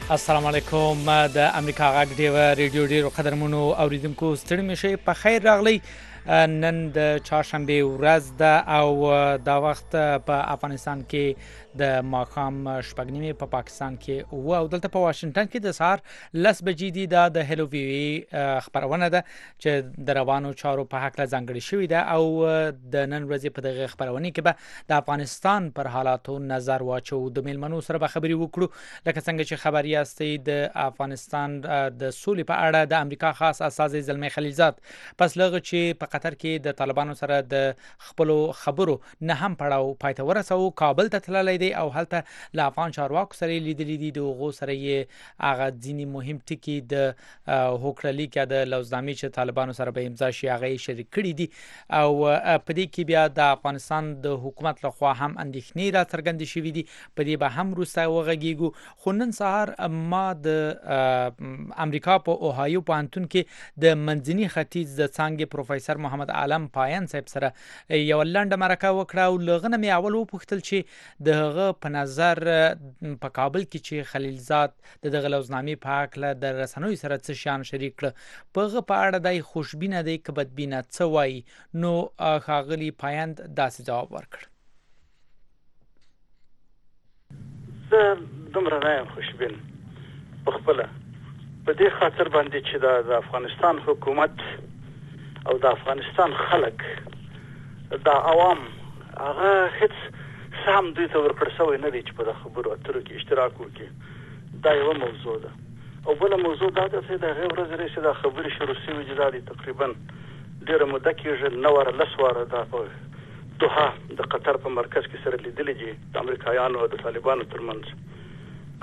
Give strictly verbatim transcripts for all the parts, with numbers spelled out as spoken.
السلام علیکم د امریکا غږ ډیو ریډیو ډیرو قدرمنو اوریدونکو ستړي مشه په خیر راغلی. نن د چهارشنبه ورځ ده او دا وخت په افغانستان کې د ماښام شپږ نیمې په پاکستان کې و او دلته په واشنگټن کې د سهار لس بجې دي. دا د هلو وی وی خبرونه ده چې د روانو چارو په حق له ځانګړي شوې ده او د نن ورځې په دغه خبرونه کې به د افغانستان پر حالاتو نظر واچو. د میلمنو سره به خبرې وکړو لکه څنګه چې خبري یاستئ د افغانستان د سولې په اړه د امریکا خاص استازی زلمی خلیلزاد پس لغه چې په قطر کې د طالبانو سره د خپل خبرو نه هم پړاو پاتې ورسو کابل ته تللی دی او هلته له افغان چارواکو سره لیدلې دي د غو سره یې هغه ځینی مهم ټکي د هوکړه کې د لوزنامې چې طالبانو سره به امضا شي هغه شریک کړي دي او په دې کې بیا د افغانستان د حکومت لخوا هم اندېښنې را څرګندې شوې دي. په دې به هم روسي وغږیږو. خو نن سهار ما د امریکا په اوهایو پوهنتون کې د منځني ختیځ د څانګې پروفیسور محمد عالم پایان صاحب سره یو لنډه مرکه وکړه او لغنه مې اول وپوښتل چې د هغه په نظر په کابل کې چې خلیلزاد د دغه لوزنامې په حق له د رسنوي سره څه شان شریک کړ په هغه په اړه د خوشبینه دی که بدبینه څه وایي نو ښاغلي پایند داسې جواب ورکړ. زه دومره نه یم خوشبین په خپله په دې خاطر باندې چې د افغانستان حکومت او د افغانستان خلک د عوام هغه هیڅ سهم دوی ته ورکړ شوی نه دی چې په د خبرو اترو کې اشتراک وکړي. دا یوه موضوع ده او بله موضوع دا ده چې د هغې ورځې راهیسې دا خبرې شروع شوي دي. دا دي تقریبا ډېره موده کېږي نه واره لس واره دا په دوحه د قطر په مرکز کې سره لیدلې دي د امریکایانو او د طالبانو ترمنځ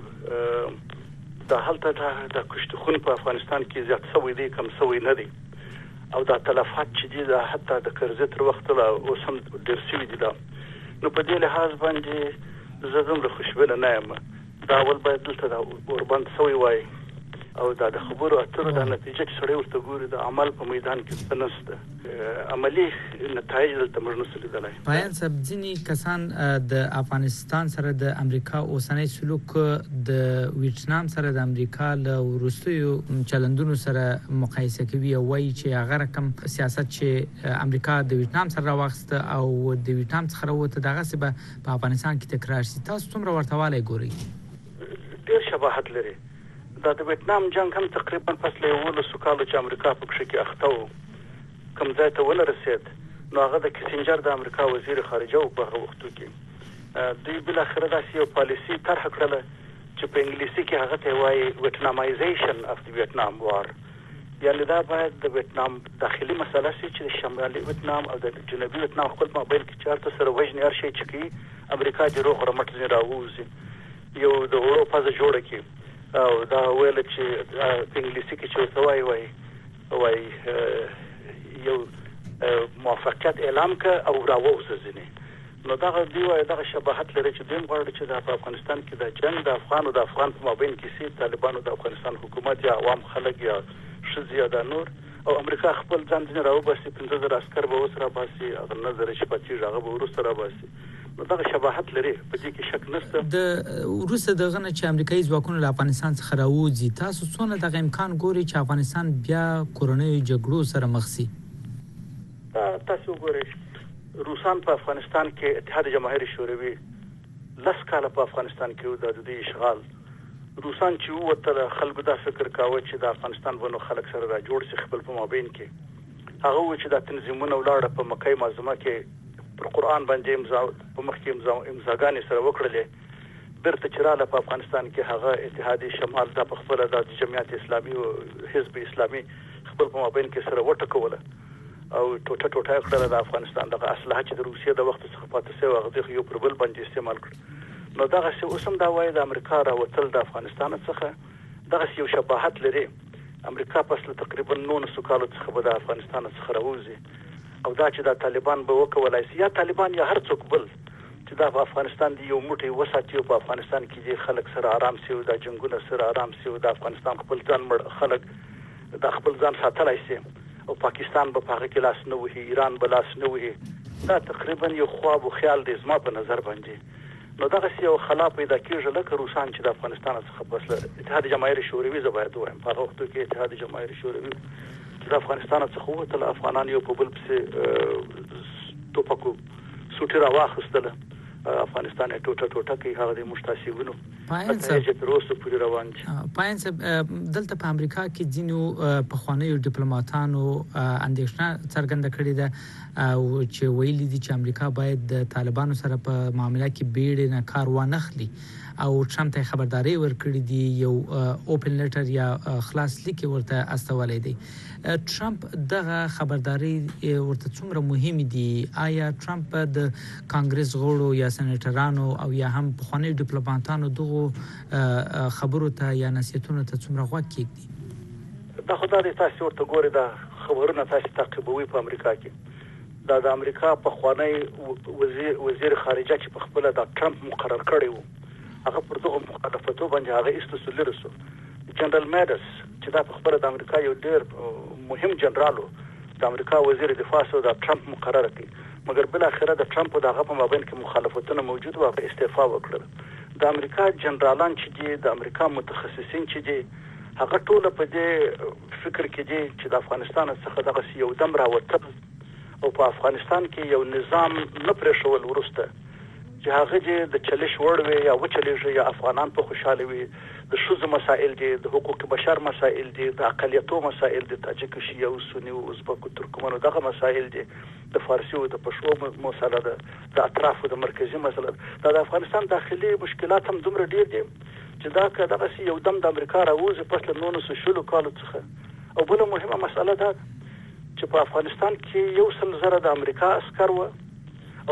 او دا هلته د کشتخون په افغانستان کې زیات شوی دی کم شوی نه دی او دا تلفات چې دي دا حتی د کرزي تر وخته لا اوس هم ډېر شوي دي. دا نو په دې لحاظ باندې زه دومره خوشبینه نه یم. دا اول باید دلته دا ورباند شوی وای او دا د خبرو اترو د نتیجه چې سړی ورته ګوري د عمل په میدان کې څه نشته عملي نتایج دلته موږ نشو لیدلی. پایان صاحب ځینې کسان د افغانستان سره د امریکا اوسنی سلوک د ویتنام سره د امریکا له وروستیو چلندونو سره مقایسه کوي او وایي چې هغه رقم سیاست چې امریکا د ویتنام سره راوخسته او د ویتنام څخه راوته دغسې به په افغانستان کې تکرار شي. تاسو څومره ورته والی ګورئ؟ ډېر شباهت لري. دا د ویتنام جنگ هم تقریبا پس له یولسو کالو چې امریکا په کښې کې اخته و کوم ځای ته ونه رسېد نو هغه د کسنجر د امریکا وزیر خارجه و په هغه وختو کې دوی بالاخره داسې یو پالیسي طرح کړله چې په انګلیسي کې هغه ته وایي ویتنامایزیشن اف د ویتنام وار یعنې دا باید د ویتنام داخلي مسله شي چې د شمالي ویتنام او د جنوبي ویتنام خپل مابین کې چارته سره وژني هر شی چې کوي امریکا دې روغ رمټ ځینې راووځي یو د وړو پزه جوړه کړي او دا ویل چې په انګلیسي کې چې ورته وایي وایي وایي یو موافقت اعلان کړه او راووځه ځینې نو دغه دوی وایي دغه شباهت لري چې دوی غواړي چې دا په افغانستان کې د جنګ د افغان او د افغان په مابین کې سي طالبانو د افغانستان حکومت یا عوام خلک یا ښځې یا دا نور او امریکا خپل ځان ځینې راوباسي پنځه زره عسکر به اوس راباسي هغه نه زره چې پاتېږي هغه به وروسته راباسي نو دغه شباهت لري په دې کې شک نشته. د وروسته دغه نه چې امریکایي ځواکونه له افغانستان څخه راوځي تاسو څونه دغه امکان ګوري چې افغانستان بیا کورنیو جګړو سره مخ شي؟ تاسو وګورئ روسان په افغانستان کې اتحاد جماهیر شوروي لس کاله په افغانستان کې د دوی اشغال روسان چې ووتل خلکو دا فکر کاوه چې د افغانستان ونو خلک سره را جوړ شي خپل په مابین کې هغه و چې دا تنظیمونه ولاړه په مکه معظمه کې پر قرآن باندې امضا په مخ کې امضا امضاګانې سره وکړلې بیرته چې راله په افغانستان کې هغه اتحاد شمال دا په خپله د جمعیت اسلامي او حزب اسلامي خپل په مابین کې سره وټکوله او ټوټه ټوټه یې کړله د افغانستان دغه اسلحه چې د روسیې د وخت څخه پاتې شوې هغه یو پر بل باندې استعمال کړ نو دغسې اوس هم دا وایي د امریکا راوتل د افغانستان څخه دغسې یو شباهت لري. امریکا پس له تقریبا نولسو کالو څخه به د افغانستان څخه راوځي او دا چې دا طالبان به وکولای شي یا طالبان یا هر څوک بل چې دا په افغانستان دی یو موټی وساتي او په افغانستان کې دي خلک سره آرام شي او دا جنګونه سره آرام شي او د افغانستان خپل ځان مړ خلک د خپل ځان ساتلای شي او پاکستان به په هغه کې لاس نه وهي ایران به لاس نه وهي دا تقریبا یو خواب او خیال دی زما په نظر باندې نو دغه یو خلا پیدا کیږي لکه روسان چې د افغانستان څخه بس اتحاد جماهیر شوروي زه باید وایم په هغه وخت کې اتحاد جماهیر شوروي چې د افغانستان څخه ووتل افغانان یو په بل پسې ټوپکو سوټي راواخیستله افغانستان ټوټه ټوټه کوي هغه د مشتاسیونو چې تر اوسه پورې روان دي. پاین صاحب دلته په امریکا کې ځینو پخوانیو ډیپلوماټانو اندېښنه څرګنده کړې ده او چې ویلي دي چې امریکا باید د طالبانو سره په معاملې کې بیړې نه کار وانخلي او ټرمپ ته خبرداري ورکړې دي یو اوپن لیټر یا خلاص لیک ورته استولې دي. ټرمپ دغه خبرداري ورته څومره مهمه دي؟ آیا ټرمپ د کانګرس غړو یا سېنیټرانو او یا هم پخوانیو ډیپلوماټانو دغه خبرو ته یا نصیحتونو ته څومره غوږ کېږدي؟ دا خو دا د تاسو ورته ګوري دا خبرونه تاسو تعقیبوي په امریکا کې. دا د امریکا پخوانی وزیر وزیر خارجه چې په خپل د ټرمپ مقرر کړی وو هغه پر دغه مخالفتو باندې هغه استسلل رسو. جنرال میډس چې دا په خپل د امریکا یو ډېر مهم جنرالو د امریکا وزیر دفاع سره د ټرمپ مقرر کړي مګر بل اخره د ټرمپ او دغه په مابین کې مخالفتونه موجود و هغه استعفا وکړه. د امریکا جنرالان چې دي د امریکا متخصصین چې دي هغه ټول په دې فکر کې دي چې د افغانستان څخه دغه یو دم راوتل او په افغانستان کې یو نظام نه پرېښول ورسته چې هغه چې د چلش وړ وي یا وچلېږي یا افغانان په خوشاله وي. د ښځو مسائل دي، د حقوق بشر مسائل دي، د اقلیتو مسائل دي، تاجک شیعه او سنی او ازبک او ترکمنو دغه مسائل دي، د فارسی او د پښتو مسله ده، د اطرافو د مرکزی مسله ده. د افغانستان داخلي مشکلات هم دومره ډیر دي چې دا که دغه یو دم د امریکا راوځي پس له نولس شلو کالو څخه. او بله مهمه مسله ده چې په افغانستان کې یو سل زره د امریکا عسکر و او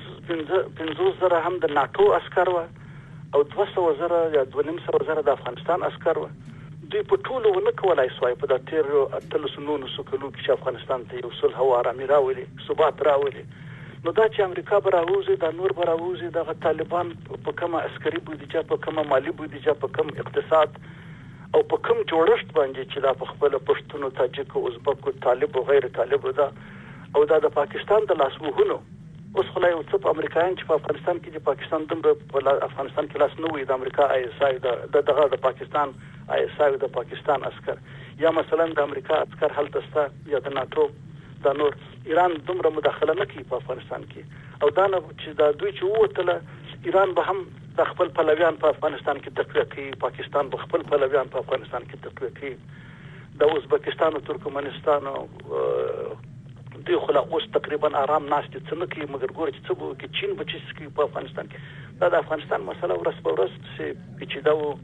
پنځوس زره هم د ناتو عسکر و او دوه سوه زره یا دوه نیم سوه زره د افغانستان عسکر و. دوی په ټولو ونه کولای سوای په د تېرو اتلسو نولسو کلو کې چې افغانستان ته یو صلح او ارامي راولي، ثبات راولي. نو دا چې امریکا به راوځي، دا نور به راوځي، دغه طالبان په کومه عسکري بودیجه، په کومه مالي بودیجه، په کوم اقتصاد او په کوم جوړښت باندې چې دا په خپل پښتونو، تاجکو، ازبکو، طالب او غیر طالب ده او دا د پاکستان د لاسوهنو. اوس خو لا یو څه په امریکایان چې په افغانستان کې د پاکستان دومره په افغانستان کې لاس نه وي، د امریکا آی اس آی د دغه د پاکستان آی اس آی د پاکستان عسکر یا مثلا د امریکا عسکر هلته ستا یا د ناتو دا نور ایران دومره مداخله نه کوي په افغانستان کې. او دا نه چې دا دوی چې ووتله ایران به هم د خپل پلویان په افغانستان کې تقویه کوي، پاکستان به خپل پلویان په افغانستان کې تقویه کوي. د ازبکستان او ترکمنستان او دوی خو لا اوس تقریبا آرام ناست څه نه کوي مګر ګوره چې څه به وکړي، چین به څه کوي په افغانستان کې. دا د افغانستان مسله ورځ په ورځ چې پیچیده و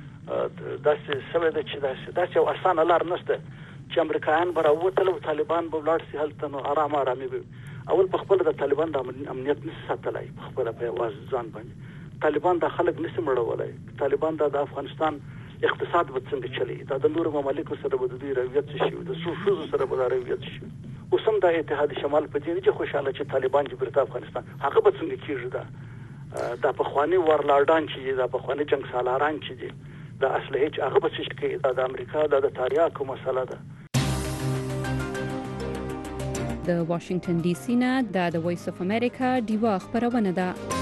داسې سوی ده چې داسې داسې یو اسانه لار نشته چې امریکایان به راووتل او طالبان به ولاړ شي هلته نو ارام ارامي به. اول په خپله د طالبان د امنیت نشي ساتلی، په خپله په یوازې ځان باندې طالبان دا خلک نشي مړولی. طالبان دا د افغانستان اقتصاد به څنګه چلی، دا د نورو ممالکو سره به د دوی رویت څه شي، د څو ښځو سره به دا رویت شي. اوس هم د اتحاد شمال په دې چې خوشاله چې طالبان چې بیرته افغانستان هغه به څنګه کېږي. دا دا پخواني وارلاډان چې دي، دا پخواني جنګ سالاران چې دي، دا اسلحې چې هغه به څه کوي، دا د امریکا دا د تاریاکو مسله ده. د واشنگټن ډي سي نه د وایس اف امریکا ډیوا خبرونه ده.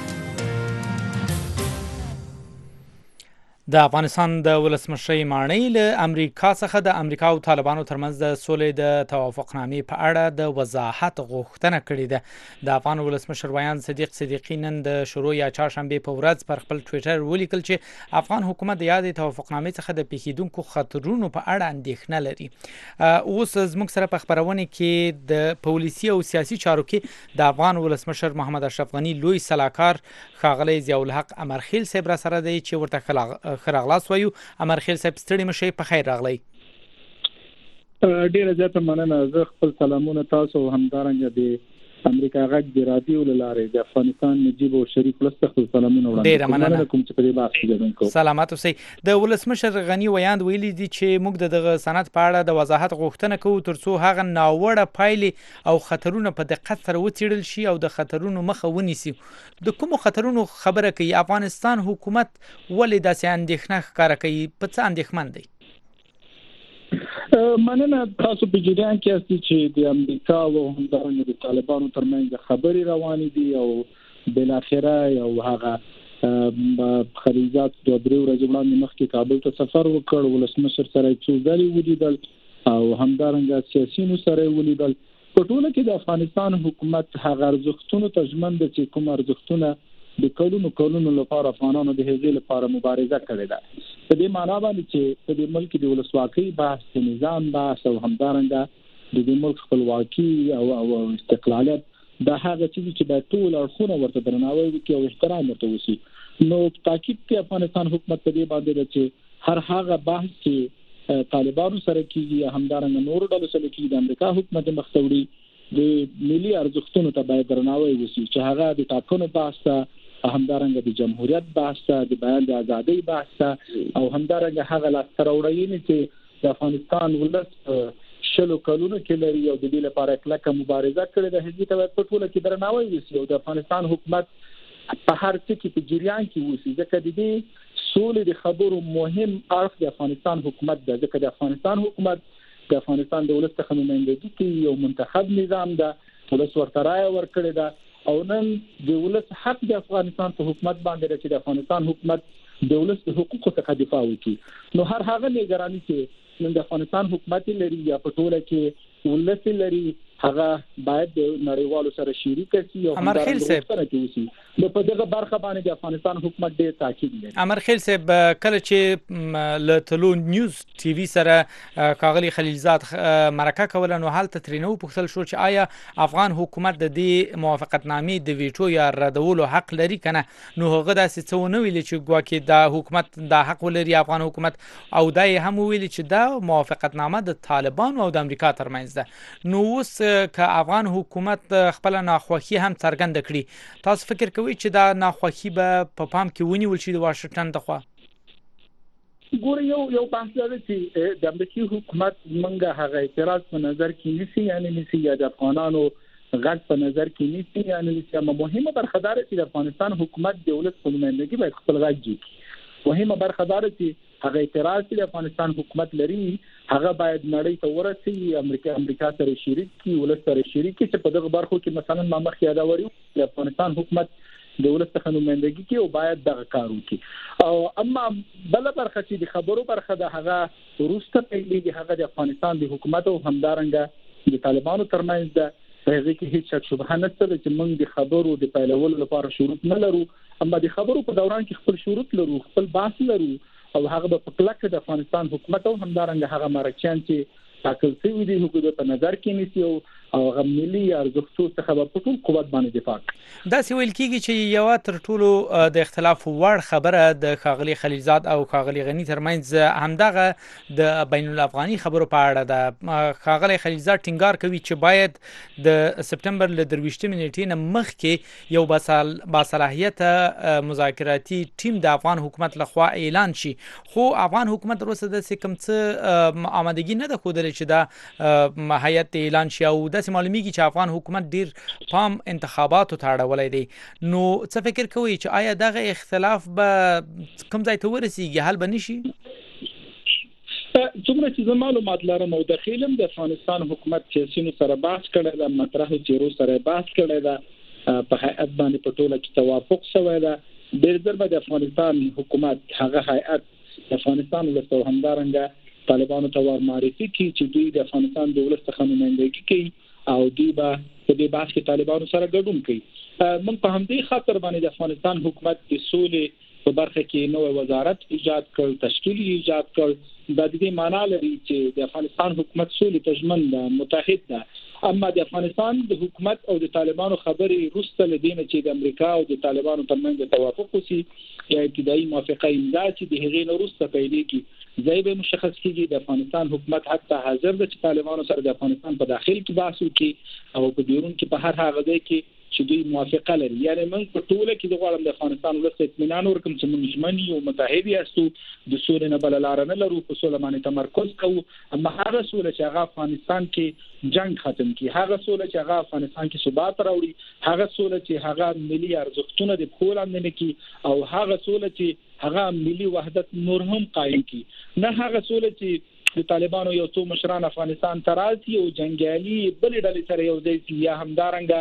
د افغانستان د ولسمشر ماڼۍ له امریکا څخه د امریکا او طالبانو ترمنځ د سولې د توافقنامې په اړه د وضاحت غوښتنه کړې ده. د افغان ولسمشر ویاند صدیق صدیقی نن د شروع یا چهارشنبه په ورځ پر خپل ټوئیټر ولیکل چې افغان حکومت د یادې توافقنامې څخه د پیښیدونکو خطرونو په اړه اندېښنه لري. اوس زموږ سره په خبرونه کې د پولیسي او سیاسي چارو کې د افغان ولسمشر محمد اشرف غنی لوی سلاکار ښاغلی ضیاء الحق امرخیل صاحب را سره دی چې ورته خراغلاس وایو. امرخیل صاحب ستړي مشي، په خیر راغلی. ډیره زیاته مننه. زه خپل سلامونه تاسو همدارنګه د امریکا غږ د رادیو لاره د افغانستان نجیب او شریف لسته خپل سلامونه وړاندې کوم چې په دې بحث کې ګډون کوم. سلامات اوسئ. د ولسمشر غنی ویاند ویلي دي چې موږ دغه سند په اړه د وضاحت غوښتنه کوو ترڅو هغه ناوړه پایلې او خطرونه په دقت سره وڅېړل شي او د خطرونو مخه ونیسي. د کومو خطرونو خبره کوي؟ افغانستان حکومت ولې داسې اندېښنه ښکاره کوي؟ په څه اندېښمن دی؟ مننه. تاسو په جریان کې یاست چې د امریکا او همدارنګه د طالبانو ترمنځ خبرې روانې دي او بل اخره یو هغه خلیزات د درې ورځې وړاندې مخکې کابل ته سفر وکړ، ولسمشر سره څو ځلې ولیدل او همدارنګه سیاسيونو سره ولیدل. په ټوله کې د افغانستان حکومت هغه ارزښتونو ته ژمن دي چې کوم ارزښتونه د کلونو کلونو لپاره افغانانو د هغې لپاره مبارزه کړې ده. په دې معنا باندې چې په دې ملک د ولسواکۍ بحث، د نظام بحث او همدارنګه د دې ملک خپلواکي او او استقلالیت دا هغه چې د ټول اړخونو ورته درناوی وکړي او احترام ورته وشي. نو تاکید کې افغانستان حکومت په دې باندې ده چې هر هغه بحث چې طالبانو سره کیږي همدارنګه نورو ډلو سره کیږي د امریکا حکومت مخته د ملي ارزښتونو ته باید درناوی وشي، چې هغه د ټاکنو بحث ته همدارنګه د جمهوریت بحث ته، د بیان د ازادۍ بحث ته او همدارنګه هغه لاسته راوړنې چې د افغانستان ولس شلو کلونو کې لري او د دې لپاره کلکه مبارزه کړې ده، هغې ته باید په ټوله کې درناوی وشي او د افغانستان حکومت په هر څه کې په جریان کې وشي. ځکه د دې سولې د خبرو مهم اړخ د افغانستان حکومت ده، ځکه د افغانستان حکومت د افغانستان د ولس څخه نمائندګي کوي، یو منتخب نظام ده، ولس ورته رایه ورکړې ده او نن د ولس حق د افغانستان په حکومت باندې چې د افغانستان حکومت د ولس د حقوقو څخه دفاع وکړي. نو هر هغه نگرانی چې نن د افغانستان حکومت لري یا په ټوله کې ولس لري هغه باید د نړیوالو سره شریک شي او امرخیل صاحب سره کوي. نو په دغه برخه باندې د افغانستان حکومت ډېر تاکید لري. امرخیل صاحب کله چې له تلو نیوز ټي وي سره کاغلی خلیلزاد مرکه کوله نو حالت ترینو پوښتل شو چې آیا افغان حکومت د دې موافقتنامې د ویټو یا ردولو حق لري کنه. نو هغه داسې څه ونه ویل چې ګواکې دا حکومت دا حق ولري افغان حکومت، او دا هم ویل چې دا موافقتنامه د طالبانو او د امریکا ترمنځ ده. نو اوس که افغان حکومت خپل ناخوښي هم څرګنده کړي، تاسو فکر کوئ چې دا ناخوښي به په پام کې ونیول شي د واشنگټن لخوا؟ ګوره یو یو بحث دی چې د امریکایي حکومت منګه هغه اعتراض په نظر کې نیسي یعنی نیسي یا د افغانانو غږ په نظر کې نیسي یعنی نیسي. اما مهمه برخه دا چې د افغانستان حکومت د ولس په نمائندګي باید خپل غږ وکړي. مهمه برخه دا چې هغه اعتراض چې د افغانستان حکومت لري هغه باید نړۍ ته ورسي، امریکا امریکا سره شریک کی، ولس سره شریک کی، چې په دغه برخو کې مثلا ما مخکې یادوري د افغانستان حکومت د ولس څخه نمائندګي کوي او باید دغه کار وکړي. او اما بل برخه چې د خبرو برخه ده هغه وروسته پیلېږي، هغه د افغانستان د حکومت او همدارنګه د طالبانو ترمنځ ده. هغه کې هیڅ شک شبهه نشته چې موږ د خبرو د پیلولو لپاره شروط نه لرو، اما د خبرو په دوران کې خپل شروط لرو، خپل بحث لرو او هغه په کلکه د افغانستان حکومت او همدارنګه هغه مرکچیان چې تاکل شوی دي حقوق په نظر کې نیسي او هغه ملي ارزښتونو څخه په ټول قوت باندې دفاع کوي. دا سی ویل کیږي چې یو تر ټولو د اختلاف وړ خبره د خاغلی خلیلزاد او خاغلی غنی ترمنځ همدغه د بین الافغاني خبرو په اړه ده. خاغلی خلیلزاد ټینګار کوي چې باید د سپټمبر ل درويشتمې نیټې نه مخکې یو باسل باصلاحیت مذاکراتي ټیم د افغان حکومت لخوا اعلان شي، خو افغان حکومت وروسته د کوم څه آمادګي نه ده خوده چې دا هیئت اعلان شي او د معلومیږي چې افغان حکومت ډیر پام انتخاباتو ته اړولای دی. نو څه فکر کوئ چې آیا دغه اختلاف به کوم ځای ته ورسیږي، حل به نشي؟ څومره چې معلومات لرم او د خیلم د افغانستان حکومت سیاسيونو سره بحث کړی دا مطرح چیرو سره بحث کړی دا په هیئت باندې په ټوله کې توافق شوی دا. ډیر ځل به د افغانستان حکومت هغه هیئت د افغانستان ولس همدارنګه طالبانو ته ور معرفي کی چې دوی د افغانستان د ولس څخه نمائندګي کوي او دوی به په دې بحث کې طالبانو سره ګډون کوي. موږ په همدې خاطر باندې د افغانستان حکومت د سولې په برخه کې نوې وزارت ایجاد کړ، تشکیل ایجاد کړ. دا د دې معنی لري چې د افغانستان حکومت سولې ته ژمن ده، متحد ده. اما د افغانستان د حکومت او د طالبانو خبرې وروسته لدینه چې د امریکا او د طالبانو ترمنځ توافق وشي یا ابتدایي موافقه امضا چې د هغې نه وروسته پیلېږي ځای به مشخص کیږي. د افغانستان حکومت حتی حاضر ده چې طالبانو سره د افغانستان په داخل کې بحث وکړي او په بیرون کې په هر هغه ځای کې چې دوی موافقه لري. یعنی موږ په ټوله کې د غواړم د افغانستان ولس اطمینان ورکړم چې موږ ژمن یو، متحد یاستو، د سولې نه بل لار نه لرو، په سوله باندې تمرکز کوو. اما هغه سوله چې هغه افغانستان کې جنگ ختم کړي، هغه سوله چې هغه افغانستان کې ثبات راوړي، هغه سوله چې هغه ملي ارزښتونه د پخو لاندې نه کړي او هغه سوله چې هغه ملي وحدت نور هم قائم کړي، نه هغه سوله چې د طالبانو یو څو مشران افغانستان ته راځي او جنگیالي بل ډلې سره یو ځای یا همدارنګه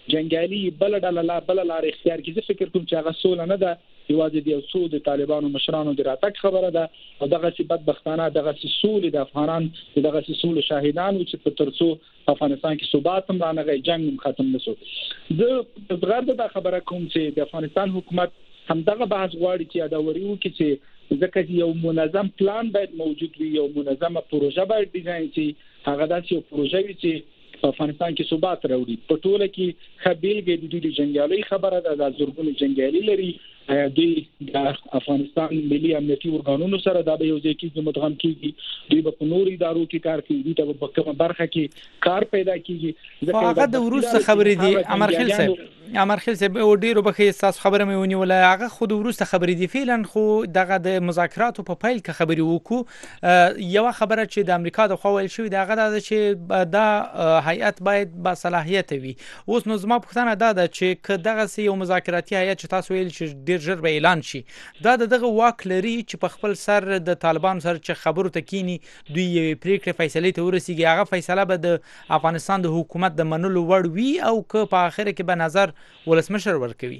جنگالي بل ډله لا بل لار اختیار کړي. زه فکر کوم چې هغه سوله نه ده، یوازې د یو څو د طالبانو مشرانو د راتګ خبره ده او دغه سی بدبختانه دغه سی سولې د افغانان دغه سی سولې شاهدان او چې په ترڅو افغانستان کې ثبات هم رانغی، جنگ هم ختم نشو. زه زغرد دا خبره کوم چې د افغانستان حکومت هم دغه بحث غواړي چې اداوري وکړي چې ځکه یو منظم پلان باید موجود وي، یو منظمه پروژه باید ډیزاین شي، هغه داسې یو پروژه وي چې په افغانستان کې ثبات راوړي. په ټوله کې خبيلګي د دې جنگیالي خبره ده، د زورګونو جنگیالي لري دوی د افغانستان ملي امنیتي ارګانونو سره د یو ځای کې متغم کیږي، دوی په نورو ادارو کې کار کوي، دوی ته په کومه برخه کې کار پیدا کیږي. هغه د وروسته خبرې دي امرخیل صاحب امرخیل صاحب او ډیرو بخې تاسو خبره مې ونیول، هغه خود وروسته خبرې دي فعلا خو دغه د مذاکراتو په پایل کې خبرې وکړو. یو خبره چې د امریکا د خوا ویل شوې ده هغه د چې دا هیئت باید با صلاحیت وي. اوس نو زما پوښتنه دا ده چې دغه یو مذاکراتي هیئت چې تاسو ویل چې ډیر ژر به اعلان شي، دا دغه واک لري چې په خپل سر د طالبانو سره چې خبرو ته کینی دوی پریکړه فیصله ته ورسیږي، هغه فیصله به د افغانستان د حکومت د منلو وړ وي او که په اخر کې به نظر ولسمشر ورکوي.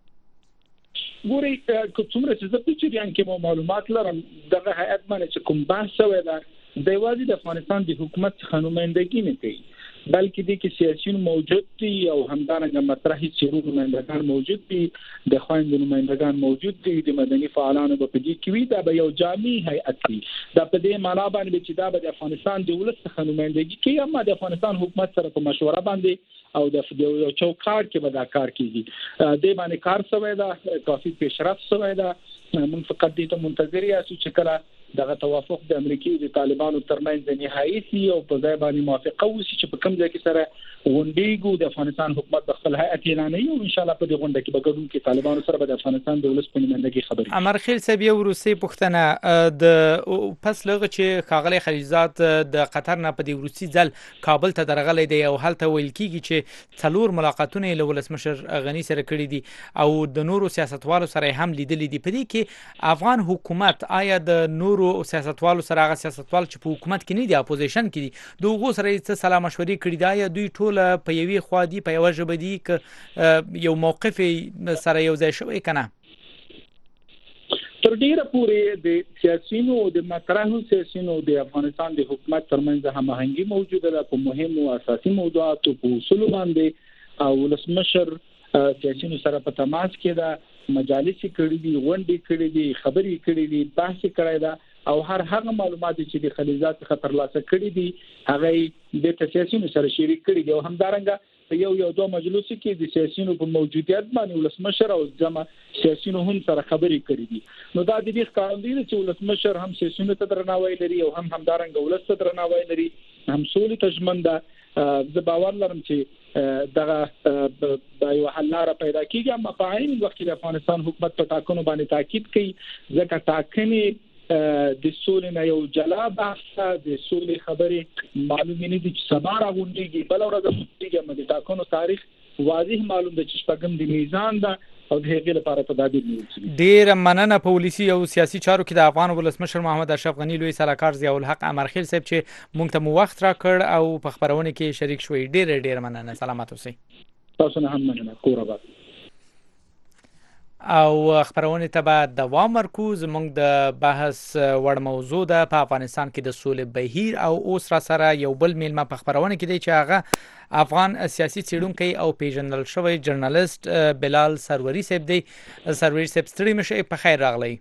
ګوري که څومره چې زه په چریان کې مو معلومات لرم دغه هیئت باندې چې کوم بحث شوی ده د یوازې د افغانستان د حکومت څخه نمائندګي نه کوي، بلکې د کې سیاسيون موجود دي او همدارنګه مطرحي چیرو نمائندگان موجود دي، د خويند نمائندگان موجود دي، د مدني فعالانو په دې کې وي. دا به یو جامع هیئت وي، دا په دې معنا باندې چې دا به د افغانستان د ولس څخه نمائندګي کوي، اما د افغانستان حکومت سره په مشوره باندې او د یو چوکاټ کې به دا کار کوي. د باندې کار شوی دا کافي پیشرفت شوی دا، موږ فقط دې ته منتظر یو چې کله دغه توافق د امریکای او د طالبانو ترمنځ نهایی سي او په ځای باندې موافقه وشي چې په کوم ځای کې سره غونډیږي د افغانستان حکومت د خپل هیئت اعلانوي او ان شاء الله په دې غونډه کې به ګډون کې طالبانو سره د افغانستان د ولس په نمائندګۍ خبرې. امرخیل صاحب یو روسي پښتنه د پس لغه چې خاغلی خلیزات د قطر نه په دې روسي ځل کابل ته درغلې دی او هلته ویل کیږي چې څلور ملاقاتونه له ولسمشر غنی سره کړي دي او د نورو سیاستوالو سره هم لیدلې دي. په دې کې افغان حکومت آیا د نورو او سیاستوالو سره هغه سیاستوال چې په حکومت کې نه دي اپوزیشن کې دي دوغه سره څه سلا مشورې کړي دا یا دوی ټول په یوې خوا دي په یو ژبه دي ک یو موقف سره یو ځای شوی کنه؟ تر ډیره پورې د سیاسيونو او د مطرحو سیاسيونو د افغانستان د حکومت ترمنځ هماهنګي موجوده ده په مهمو اساسي موضوعاتو په اصول باندې او ولسمشر سیاسيونو سره په تماس کې ده، مجالس کړي دي، غونډې کړي دي، خبرې کړي دي، بحث کړي ده او هر هغه معلومات چې د خلیزات څخه ترلاسه کړي دي هغه د سیاسيونو سره شریک کړي دي او همدارنګه یو یو دوه مجلس کې د سیاسيونو په موجودیت باندې ولسمشر او جمع سیاسيونو هم سره خبرې کړي دي. نو دا د دې ښکارندوی چې ولسمشر هم سیاسيونو ته درناوی لري او هم همدارنګه ولس ته درناوی لري، هم سولې ته ژمن ده. زه باور لرم چې دغه د یو حل لاره پیدا کیږي، اما په عین وخت کې د افغانستان حکومت په ټاکنو باندې تاکید کوي ځکه ټاکنې د سولې نه یو جلا بحث د سولې خبرې معلومه نه دي چې سبا راغونډيږي بل ورځ راغونډيږي، مګر تاکنو تاریخ واضح معلوم ده چې شپږم د میزان ده او د هغې لپاره تدابیر نیول. ډیر مننه پولیسي او سیاسي چارو کې د افغان ولسمشر محمد اشرف غنی لوی سلاکار ضیاء الحق امرخیل صاحب چې موږ ته مو وخت را کړ او په خبرونه کې شریک شوي. ډیر ډیر مننه، سلامات اوسئ. تاسو نه هم مننه، کور آباد. او خبرونه ته به دوام ورکو. زموږ د بحث وړ موضوع ده په افغانستان کې د سولې بهیر او اوس را سره یو بل میلمه په خبرونه کې دی چې هغه افغان سیاسي څېړونکی او پیژندل شوی جرنالست بلال سروري صاحب دی. سروري صاحب ستړي مشه، په خیر راغلی.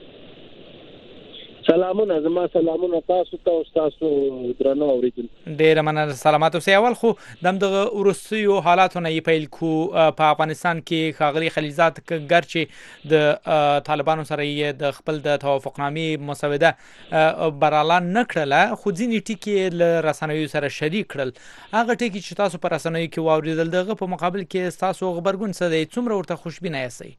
سلامونه، زما سلامونه تاسو ته او تاسو درنو اوریدونکو. ډیر مننه، سلامات اوسئ. اول خو دغه ورستیو حالاتو نه پیل کو په افغانستان کې خاغلی خلیزات ګرچې د طالبانو سره یې د خپل د توافقنامې مسوده برالان نکړه خو ځینې ټکي له رسنیو سره شریک کړل. هغه ټکي چې تاسو پر رسنیو کې واوریدل دغه په مقابل کې تاسو خبرګون څه دی؟ څومره ورته خوشبینه یاستئ؟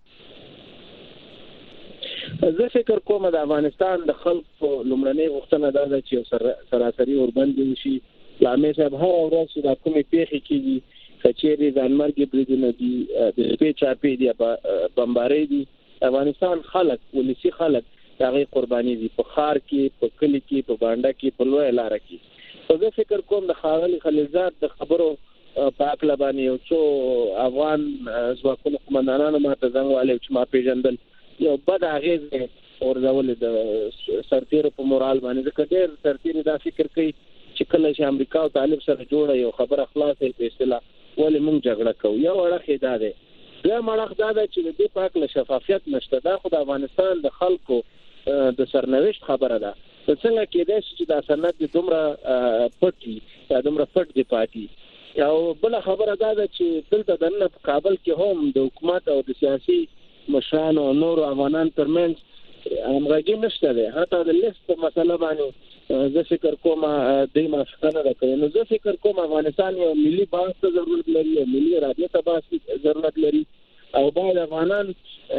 زه فکر کوم د افغانستان د خلکو لومړنۍ غوښتنه دا ده چې یو سراسري اوربند وشي. لامې صاحب هر ورځ چې دا کومې پیښې کېږي که چیرې ځانمرګي بریدونه دي، د شپې چاپې دي، بمبارۍ دي، افغانستان خلک ولسي خلک د هغې قرباني دي په ښار کې، په کلي کې، په بانډه کې، په لویه لاره کې. خو زه فکر کوم د ښاغلي خلیلزاد د خبرو په عقل باندې یو څو افغان ځواکونو قومندانانو ماته زنګ والي چې ما پیژندل یو بد اغیز ورزول د سرتیرو په مورال باندې ځکه ډېر سرتیري دا فکر کوي چې کله چې امریکا او طالب سره جوړه یو خبره خلاصې په اصطلاح ولې موږ جګړه کوو یو اړخ دا دی دا مړخ دا ده چې د دې په اړه شفافیت نشته دا خو د افغانستان د خلکو د سرنوشت خبره ده څنګه کېدای شي چې دا سند د دومره پټي یا دومره پټ دی پاتې او بل خبره دا ده چې دلته د نن په کابل کې هم د حکومت او د سیاسي مشرانو او نور افغانان ترمنځ همغږي نشته ده حتی د لیست مسله باندې زه فکر کوم د مافقانه راکړي نو زه فکر کوم افغانستان یو ملي باث ته ضرورت لري یو ملي رابطه ته باث ضرورت لري او باید افغانان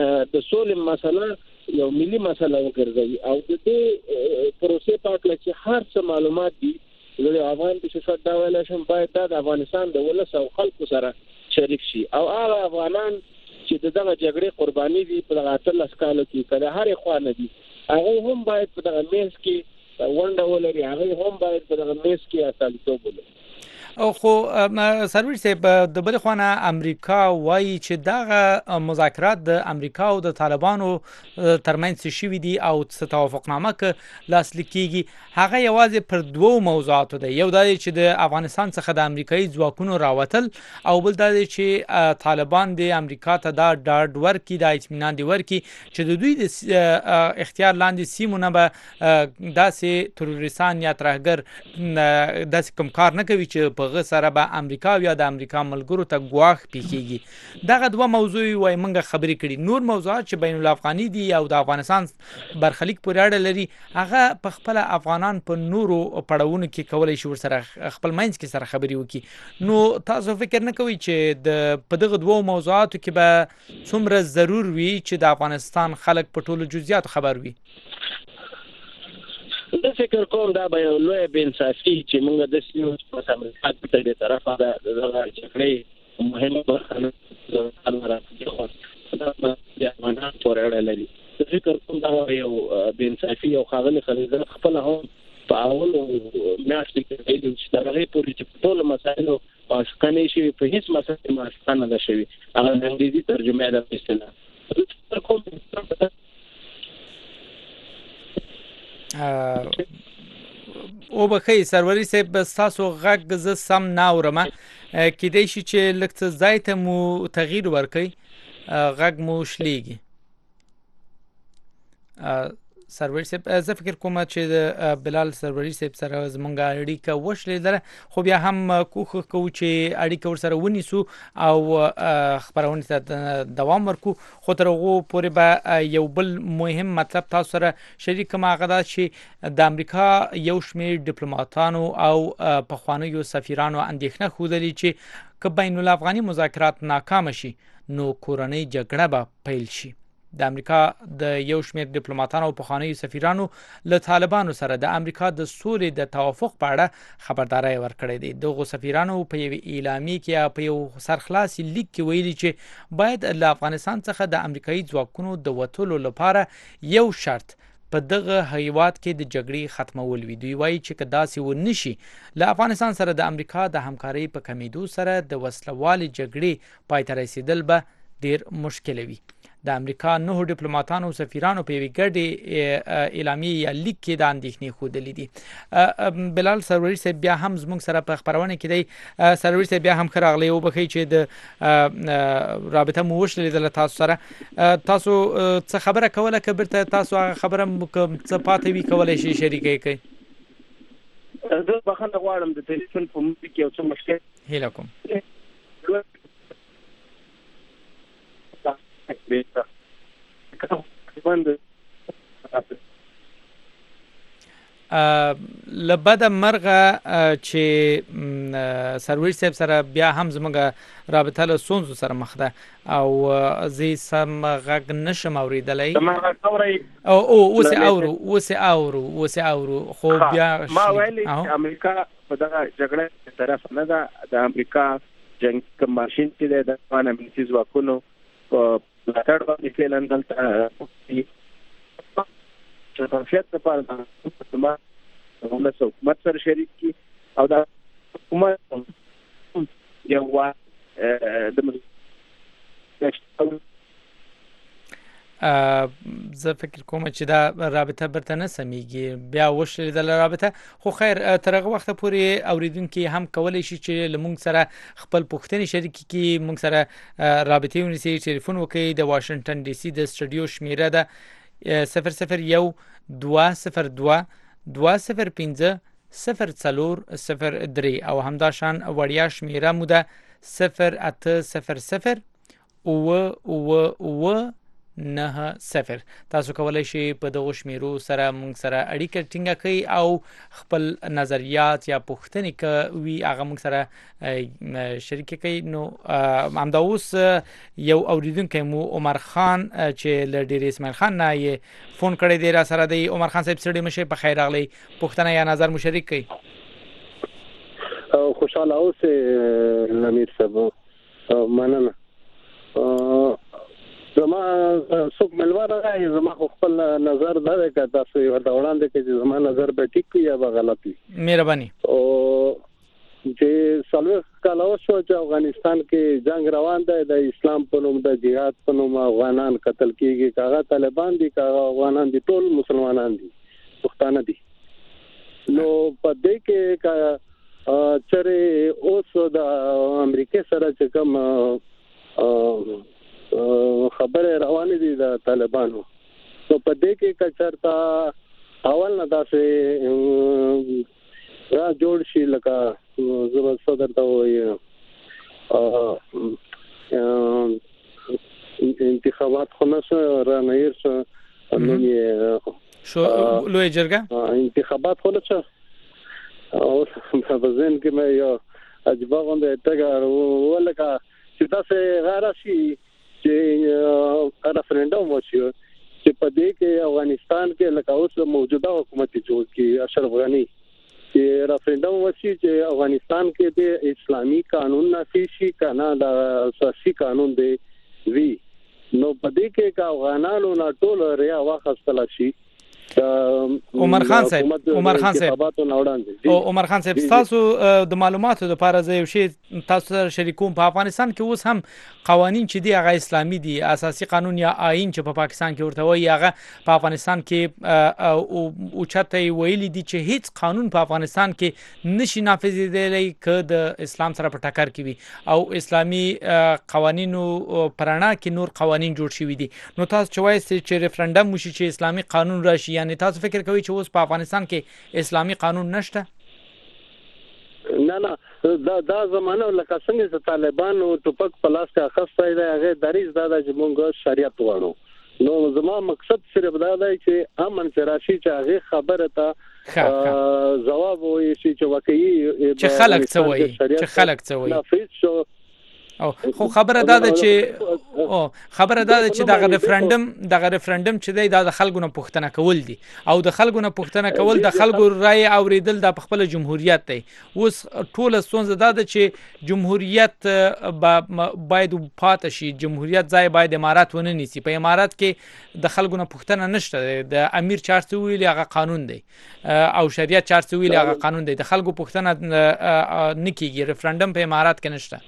د سولې مسله یو ملي مسله وګرځي او د دې پروسې په اړه چې هر څه معلومات دي د افغان په شفاف ډول شم باید د افغانستان د ولس او خلکو سره شریک شي او هغه افغانان چې دغه جګړې قرباني دي په دغه اتلس کالو کې کله هر خوانه دي هغه هم باید په دغه میز کې ونډه ولري هغه هم باید په دغه میز کې اصالتوب ولري او خو سرویر صاحب د بل خوانه امریکا وایي چې دغه مذاکرات د امریکا او د طالبانو ترمنځ شوي دي او څه توافقنامه کې لاسلیک کیږي هغه یوازې پر دوو موضوعاتو ده یو دا چې د افغانستان څخه د امریکایي ځواکونو راوتل او بل دا چې طالبان د امریکا ته دا ډاډ ورکړي د اطمینان دی ورکړي چې د دوی د اختیار لاندې سیمو نه به داسې تروریستان یا ترهګر داسې کوم کار نه کوي چې په سره به امریکا یا د امریکا ملګرو ته ګواښ پیښیږي دغه دوه موضوع وای منګه خبرې کړي نور موضوعات چې بین الافغاني دي او د افغانستان برخلیک پورې اړه لري هغه په خپل افغانان په نورو پړاوونو کې کولای شي ورسره خپل منځ کې سره خبرې وکړي نو تاسو فکر نه کوئ چې د په دغه دوه موضوعاتو کې به څومره ضرور وي چې د افغانستان خلک په ټولو جزئیات خبر وي زه فکر کوم دا به یو لوی بې انصافي چې موږ د سیمو په امریکا په دې طرفه ده د جګړې مهمه برخه نه دا د افغانان پورې اړه لري زه فکر کوم دا یو بې انصافي او ښاغلي خلیلزاد خپل هم په اولو میاشتو کې ویلي چې د هغې پورې چې په ټولو مسایلو موافقه نه شوي په هېڅ مسله کې موافقه نه ده شوې هغه د انګریزي ترجمه ده په اصطلاح زه فکر کوم او بخی سروری صاحب تاسو غږ ز سم نه اورم کېدای شي چې لکه ځای ته مو تغییر ورکړي غږ مو شلېږي سروری صاحب زه فکر کوم چې د بلال سروری صاحب سره زمونږ اړیکه وشلېدله خو بیا هم کوښښ کوو چې اړیکه ورسره ونیسو او خبرونه ته دوام ورکو خو تر هغه پورې به یو بل مهم مطلب تاسو سره شریک کوم هغه دا چې د امریکا یو شمېر ډیپلوماټانو او پخوانیو سفیرانو اندېښنه ښودلې چې که بین الافغاني مذاکرات ناکام شي نو کورنۍ جګړه به پیل شي د امریکا د یو شمېر ډیپلوماټانو او پخوانیو سفیرانو له طالبانو سره د امریکا د سولې د توافق په اړه خبرداري ورکړې ده دغه سفیرانو په یو اعلامیه کې په یو سرخلاصي لیک کې ویلي چې باید له افغانستان څخه د امریکایي ځواکونو د وټولو لپاره یو شرط په دغه هیواد کې د جګړې ختمول وي دوی وایي چې که داسې ونشي له افغانستان سره د امریکا د همکارۍ په کمیدو سره د وسلوالې جګړې پای ته رسیدل به ډیر مشکل وي د امریکا نهو ډیپلوماټانو او سفیرانو په یوې ګډې اعلامیې یا لیک کې د اندېښنې ښودلې دي بلال سروری صاحب بیا هم زموږ سره په خپرونه کې دی سروری صاحب بیا هم ښه راغلی وبښئ چې د رابطه مو وشلېدله تاسو سره تاسو څه خبره کوله که بیرته تاسو هغه خبره څه پاتې وي کولی شئ شریکه یې کوئ زه بخښنه غواړم د تلیفون په موږ کې یو څه مشکل هیله کوم لبد مرغه چې سرویر صاحب سره بیا هم زموږ رابطه له ستونزو سره مخ ده او زه سم غږ نشم اورېدلی او اوس اورو اوس اورو اوس اورو خو بیا ما ویلي چې امریکا په دغه جګړه طرف نه ده د امریکا جنګ کوم ماشین چې دی د افغان امنیتي ځواکونو په ملاتړ باندې فعلا دلته شفافیت لپاره د حکومت سره شریک کی او د حکومت یو وار د زه فکر کوم چې دا رابطه برته نه سميږي بیا وشل د رابطه خو خیر ترغه وخت پورې اوریدونکو هم کولای شي چې لمونږ سره خپل پوښتنې شریک کړي مونږ سره رابطه ونیسي ټلیفون وکړي د واشنگټن ډي سي د سټډیو شمیره ده صفر صفر یو دوه صفر دوه دوه صفر پنځه صفر څلور صفر درې او همدا شان وړیا شمیره مو ده صفر اته صفر صفر او او او نه صفر. تاسو کولای شئ په دغه شمیرو سره مونږ سره اړیکه ټینګه کړئ او خپل نظریات یا پوښتنې کوي هغه مونږ سره شریک کړئ. نو همدا اوس یو اوریدونکی مو عمر خان چې له ډیر اسماعیل خان نه یې فون کړی دی را سره دی. عمر خان صاحب ستړي مشه په خیر راغلی پوښتنه یا نظر مو شریک کړئ. خوشاله اوسه نمیر صاحب مننه. زما څوک ملواره راځي زما خپل نظر دا دی که تاسو ورته وړاندې کړئ چې زما نظر به ټیک یا به غلط وي. مهرباني. او چې څلوېښت کاله وشو چې افغانستان کې جنگ روان دی د اسلام په نوم د جهاد په نوم افغانان قتل کیږي کاغه طالبان دي کاغه افغانان دي ټول مسلمانان دي پښتانه دي. نو په دې کې کا چرې اوس د امریکا سره چې کوم خبره روانه دي د طالبانو نو په دې کې کچرتا اول نه داسې را جوړ شي لکه زما صدر ته وایي انتخابات خو نه را نه یې شو لوی جرګه انتخابات خو نه څه او په ځین کې مې یو اجبا غونډه ټګه ولکه چې تاسو غاره شي چې ریفرندوم وشي چې په دې کې افغانستان کې لکه اوس موجوده حکومت جوړ کی اشرف غنی چې ریفرندوم وشي چې افغانستان کې د اسلامي قانون نافذ شي کنه د اساسي قانون دی وی نو په دې کې کا افغانانو نه ټول ریا واخستل شي. عمر خان صاحب عمر خان صاحب او عمر خان صاحب تاسو د معلوماتو لپاره زه یو شی تاسو سره شریکوم په افغانستان کې اوس هم قوانين چې دی هغه اسلامي دي اساسي قانون یا آئین چې په پا پاکستان کې ورته وایي هغه په افغانستان کې او چاته ویلي دي چې هیڅ قانون په افغانستان کې نشي نافذ دی که د اسلام سره په ټکر کې وي او اسلامي قوانینو پرانا کې نور قوانين جوړ شوي دي. نو تاسو چې وایي چې ریفرندوم وشي چې اسلامي قانون راشي یعنی تاسو فکر کوئ چې اوس په افغانستان کې اسلامي قانون نشته؟ نه نه دا دا زمانه لکه څنګه چې طالبان او ټوپک په لاس کې اخیستی دی هغه دریز دا چې موږ شریعت وغواړو. نو زما مقصد صرف دا دی چې امن راشي چې هغه خبره ته جواب وایي چې واقعي چې خلک څه وایي چې خلک څه وایي نافذ شو. او خو خبره دا ده چې او خبره دا ده چې دا ریفرندوم دا ریفرندوم چې دی دا د خلکو نه پوښتنه کول دي او د خلکو نه پوښتنه کول د خلکو رائے اوریدل د خپل جمهوریت دی. اوس ټول ستونزه دا ده چې جمهوریت باید پاتې شي جمهوریت ځای باید امارات ونه نیسي. په امارات کې د خلکو نه پوښتنه نشته د امیر چارڅ ویلي هغه قانون دی او شریعت چارڅ ویلي هغه قانون دی د خلکو پوښتنه نه کیږي ریفرندوم په امارات کې نشته.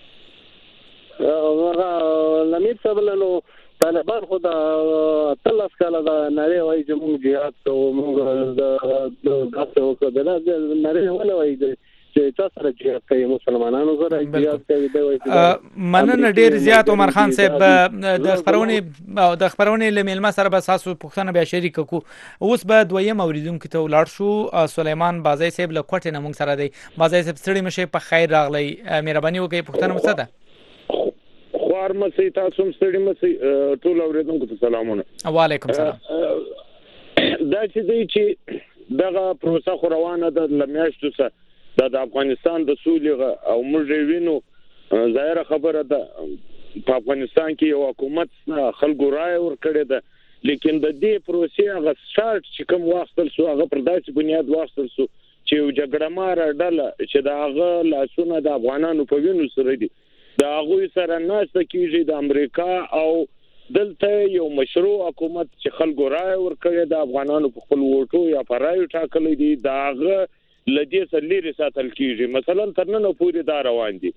لمیر صاحب نو طالبان خو د تلس کاله د نړۍ وایي چې موږ جهاد کوو موږ د داسې وکړو د نړۍ ونه وایي چې چا سره جهاد کوي مسلمانانو سره جهاد کوي. مننه ډیر زیات عمر خان صاحب د خبرونه د خبرونه لمیلما سره به تاسو پوښتنه بیا شریک کو. اوس به دویم اوریدونکو ته ولاړ شو. سلیمان بازای صاحب له کوټې نه موږ سره دی. بازای صاحب ستړي مشه په خیر راغلی مهرباني وکړئ پوښتنه مو څه ده؟ خوار مسي تاسو مستړي مسي ټول اوریدونکو ته سلامونه. وعلیکم سلام. دا چې دی چې دغه پروسه خو روانه ده لمیاشتو سره د افغانستان د سولې او موږ وینو ظاهره خبره ده په افغانستان کې یو حکومت خلکو رائے ورکړي ده لیکن د دې پروسې هغه شارټ چې کوم واخستل سو هغه پر داسې بنیاد واخستل سو چې یو جګړه مار ډله چې د هغه لاسونه د افغانانو په وینو سره دي د هغه سره ناشته کیږي د امریکا او دلته یو مشروع حکومت چې خلکو رائے ورکړي د افغانانو په خپل ووټو یا فرایو ټاکلي دي دا هغه لدې سره لري ساتل کیږي. مثلا تر نن پورې دا روان دي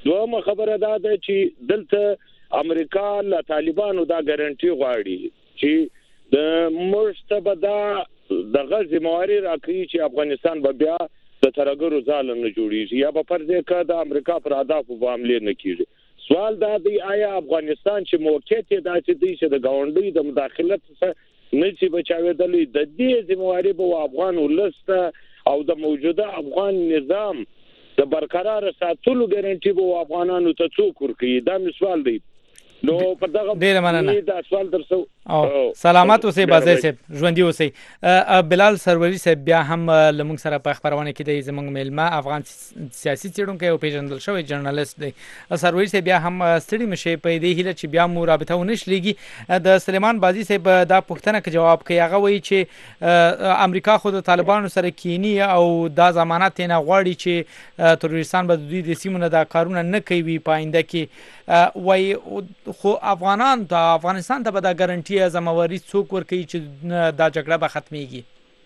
دومره خبره ده ده چې دلته امریکا له طالبانو دا ګارانټي غواړي چې د مرستبه دا دغه ذمہواری راکړي چې افغانستان به بیا د ترګرو ځاله نه جوړیږي یا په فرض کې د امریکا پر اهدافو په عملي نه کیږي. سوال دا دی آیا افغانستان چې موقعیت یې داسې دی چې د ګاونډي د مداخلت څخه نه شي بچاوېدلی د دې ذمہواری به افغان ولست او د موجوده افغان نظام د برقرار ساتلو ګارانټي به افغانانو ته څوک ورکړي؟ دا سوال دی. نو په دغه ډیر مننه دا سوال درسو او سلامات اوسئ بازي صاحب ژوندۍ اوسئ. بلال سروري صاحب بیا هم لمونږ سره په خبرونه کې د زمونږ میلمه افغان سیاسي څېړونکی او پیژندل شوی جرنالست دی. سروري صاحب بیا هم ستړي مشي په دې هیله چې بیا مو رابطه ونشلېږي. د سلیمان بازي صاحب دا پوښتنه کې جواب کوي، هغه وایي چې امریکا خو د طالبانو سره کینی او دا ضمانت نه غواړي چې تروریستان به د دوی د سیمو نه دا کارونه نه کوي پاینده کې. وایي خو افغانان ته افغانستان ته به دا ګارانټي زمواري څوک ورکوي چې دا جګړه به ختميږي؟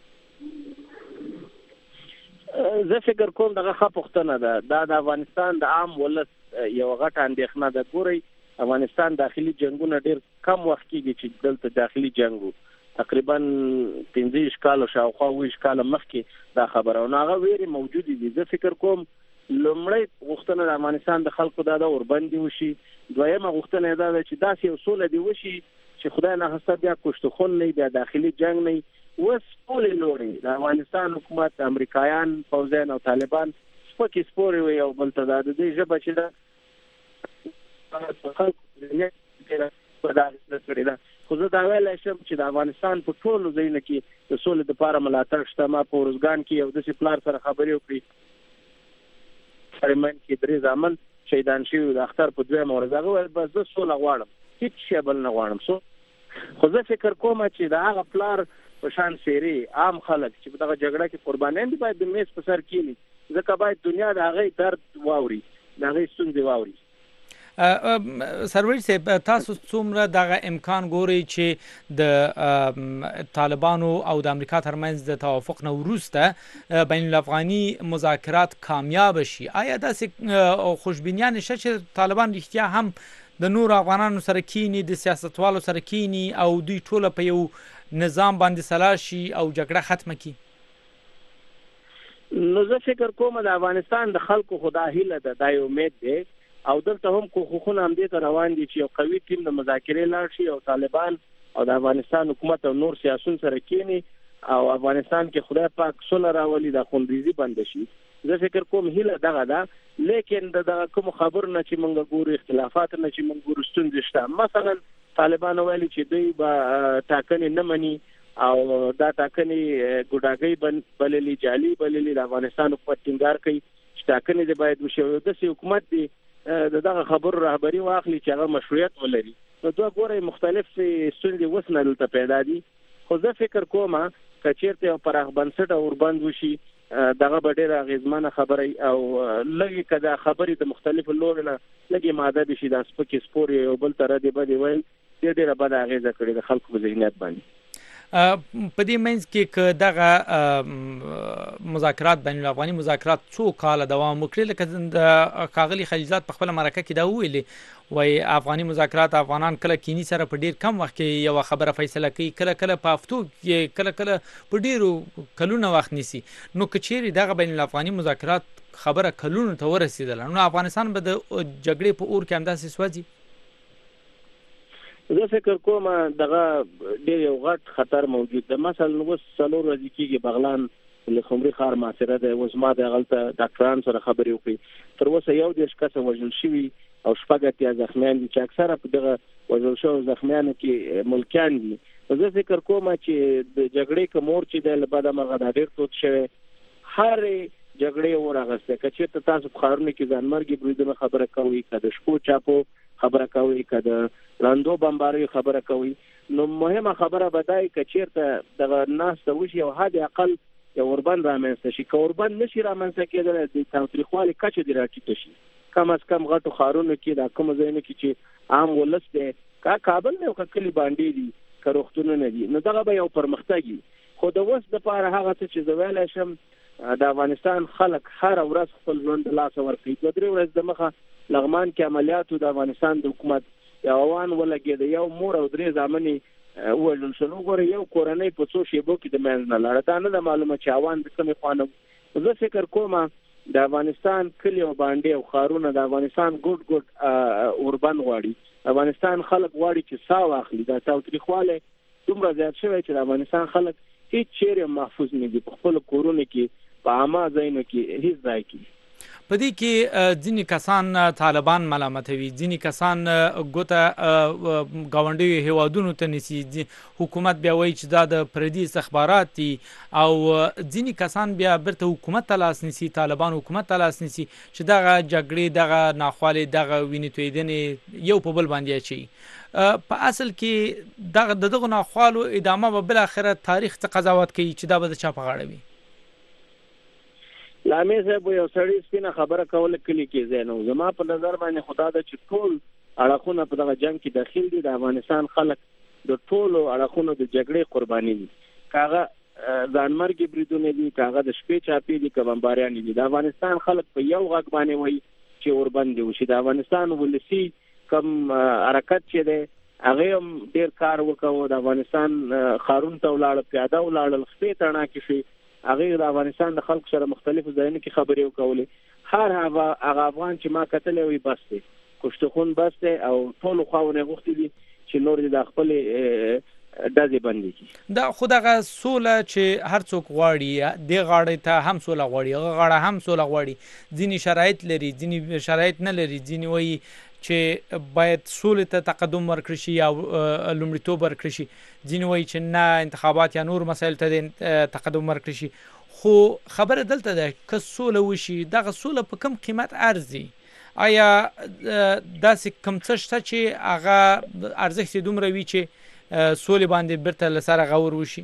زه فکر کوم دغه ښه پوښتنه ده. دا د افغانستان د عام ولس یو غټه اندېښنه ده. ګورئ افغانستان داخلي جنگونه ډېر کم وخت کېږي چې دلته داخلي جنگ وو. تقریبا پنځه کال شاوخوا اووه کال مخکې دا خبره او هغه ویرې موجودې دي. زه فکر کوم لومړی غوښتنه د افغانستان د خلکو دا د اوربندي وشي، دویمه غوښتنه دا ده چې داسې یو سوله دی وشي چې خدای ناخواسته بیا کشتخون نه بیا داخلي جنگ نه. اوس ټولې لورې د افغانستان حکومت، امریکایان، پوځیان او طالبان سپکې سپورې وي او بل ته دا د دې ژبه چې ده خو زه دا ویلی شم چې د افغانستان په ټولو ځایونو کې د سولې دپاره ملاتړ شته. ما په ارزګان کې یو داسې پلار سره خبرې وکړې فرمان کې درې زامن شهیدان شوي د اختر په دویمه ورځ. هغه ویل بس زه سوله غواړم، هېڅ شی بل نه غواړم. سو خو زه فکر کوم چې د هغه پلار په شان سیري عام خلک چې په دغه جګړه کې قربانیان دي باید د میز په سر کېني، ځکه باید دنیا د هغې درد واوري، د هغې ستونزې واوري. سروري صاحب تاسو څومره دغه امکان ګورئ چې د طالبانو او د امریکا ترمنځ د توافق نه وروسته بین الافغاني مذاکرات کامیاب شي؟ آیا داسې خوشبینیان نشته چې طالبان رښتیا هم د نور افغانانو سره کینی، د سیاستوالو سره کینی او دوی ټول په یو نظام باندې سلا شي او جګړه ختمه کړي؟ نو زه فکر کوم د افغانستان د خلکو خو دا هیله ده، دا یو امید دی او دلته هم کوښښونه همدې ته روان دي چې یو قوي ټیم د مذاکرې لاړ شي او طالبان او د افغانستان حکومت او نور سیاسون سره کینی او افغانستان کې خدای پاک سوله راولي، د خونریزي بند شي. زه فکر کوم هیله دغه ده. لیکن د دغه کوم خبر نه چې موږ ګورو، اختلافات نه چې موږ ګورو، ستونزې شته. مثلا طالبان ویلي چې دوی به ټاکنې نه مني او دا ټاکنې ګوډاګۍ بللي، جعلي بللي. د افغانستان حکومت ټینګار کوي چې ټاکنې د باید وشي. داسې حکومت دی د دغه خبرو رهبري واخلي چې هغه مشروعیت ولري. نو دوه ګورئ مختلف ستونزې اوس نه دلته پیدا دي. خو زه فکر کوم که چېرته یو پراخ بنسټه اوربند وشي دغه به ډېره اغېزمنه خبره او لږې که دا خبرې د مختلفو لورو نه لږې ماده دي شي، دا سپکې سپورې یو بل ته ردې بدې ویل ډېر ډېره بده اغېزه کړې د خلکو په ذهنیت باندې. په دې منځ کې که دغه مذاکرات بین الافغاني مذاکرات څو کاله دوام وکړي، لکه د ښاغلي خلیلزاد په خپله مرکه کې دا وویلې، وایي افغاني مذاکرات افغانان کله کینی سره په ډېر کم وخت کې یوه خبره فیصله کوي، کله کله په هفتو کې، کله کله په ډېرو کلونه وخت نیسي. نو که چیرې دغه بین الافغاني مذاکرات خبره کلونو ته ورسېدله، نو افغانستان به د جګړې په اور کې همداسې سوځي؟ زه فکر کوم دغه ډېر یو غټ خطر موجود ده. مثلا اوس څلور ورځې کېږي بغلان لخمري ښار محاصره ده. اوس ما د هغلته ډاکټران سره خبرې وکړې، تر اوسه یو دېرش کسه وژل شوي او شپږ اتیا زخمیان دي چې اکثره په دغه وژل شوو زخمیانو کې ملکیان دي. زه فکر کوم چې د جګړې که مور چې دی له بده مرغه دا ډېر تود شوی، هرې جګړې ورغسته. که چېرته تاسو په ښارونو کې ځانمرګي بریدونو خبره کوئ، که د شپو چاپو خبره کوي، که د لاندو بمباریو خبره کوي، نو مهمه خبره به دا وي که چېرته دغه ناسته وشي او حد اقل یو اوربند رامنځته شي. که اوربند نشي رامنځته کېدلی، د تاوتریخوالي کچه دې راټیټه شي. کم از کم غټو ښارونو کې دا کومو ځایونو کې چې عام ولس دی، که کابل دی او که کلي باندې دي، که روغتونونه دي، نو دغه به یو پرمختګ وي. خو د اوس دپاره هغه څه چې زه ویلی شم، د افغانستان خلک هره ورځ خپل ژوند د لاسه ورکوي. دوه درې ورځې د مخه لغمان کې عملیاتو د افغانستان د حکومت یو وان ولګید یو مور او درې ځامنې وژل شول. وګوره یو کورنۍ په څو شیبو کې د منځ نه لاړه. دا نه د معلومه چې اوان د کومې خوانه. زه فکر کوم د افغانستان کلی او باندې او خارونه د افغانستان ګډ ګډ اوربند غواړي. افغانستان خلک غواړي چې سا واخلي. دا تاوتریخواله دومره زیات شوی چې د افغانستان خلک هیڅ چیرې محفوظ نه دي په خپل کورونو کې په عامه ځایونو کې هیڅ ځای کې. په دې کې ځینې کسان طالبان ملامتوي، ځینې کسان ګوته ګاونډیو هیوادونو ته نیسي، حکومت بیا وایي چې دا د پردي استخبارات دي، او ځینې کسان بیا بیرته حکومت ته لاس نیسي، طالبان حکومت ته لاس نیسي چې دغه جګړې دغه ناخوالې دغه وینې تویېدنې یو په بل باندې اچوي. په اصل کې دغه دغه ناخوالو ادامه به بالاخره تاریخ ته قضاوت کوي چې دا به د چا په غاړه وي. لامې صاحب یو سړی سپینه خبره کوله کلی کې زینو. زما په نظر باندې خدا د چې ټول اړخونه په دغه جنگ کې داخل دي. د افغانستان خلک د ټولو اړخونو د جګړې قرباني دي. کاغه ځانمرګي بریدونه دي، کاغه د شپې چاپی دي، کبمباریان دي. د افغانستان خلک په یو غږ باندې وایي چې اوربند دي. چې د افغانستان ولسی کم حرکت چې دی هغه هم ډیر کار وکاو. د افغانستان خارون ته ولاړ، پیاده ولاړ، خپې تڼا کې شي. هغه د افغانستان د خلکو سره مختلفو ځایونو کې خبرې وکولې. هر هغه افغان چې ما کتل وي بس دی کوشتخون بس دی او ټول خواونه غوښتي دي چې نور د خپل دازې باندې کی. دا خدغه سوله چې هر څوک غواړي د غاړې ته هم سوله غواړي، هغه غاړه هم سوله غواړي. ځینې شرایط لري، ځینې شرایط نه لري. ځینې وایي چې باید سولې ته تقدم ورکړي شي یا لومړیتوب ورکړي شي، ځینې وایي چې نه انتخابات یا نور مسایل ته تقدم ورکړي شي. خو خبره دلته ده که سوله وشي دغه سوله په کم قیمت ارزي؟ آیا داسې کوم څه شته چې هغه ارزښت دومره وي چې سولې باندې بیرته له سره غور وشي؟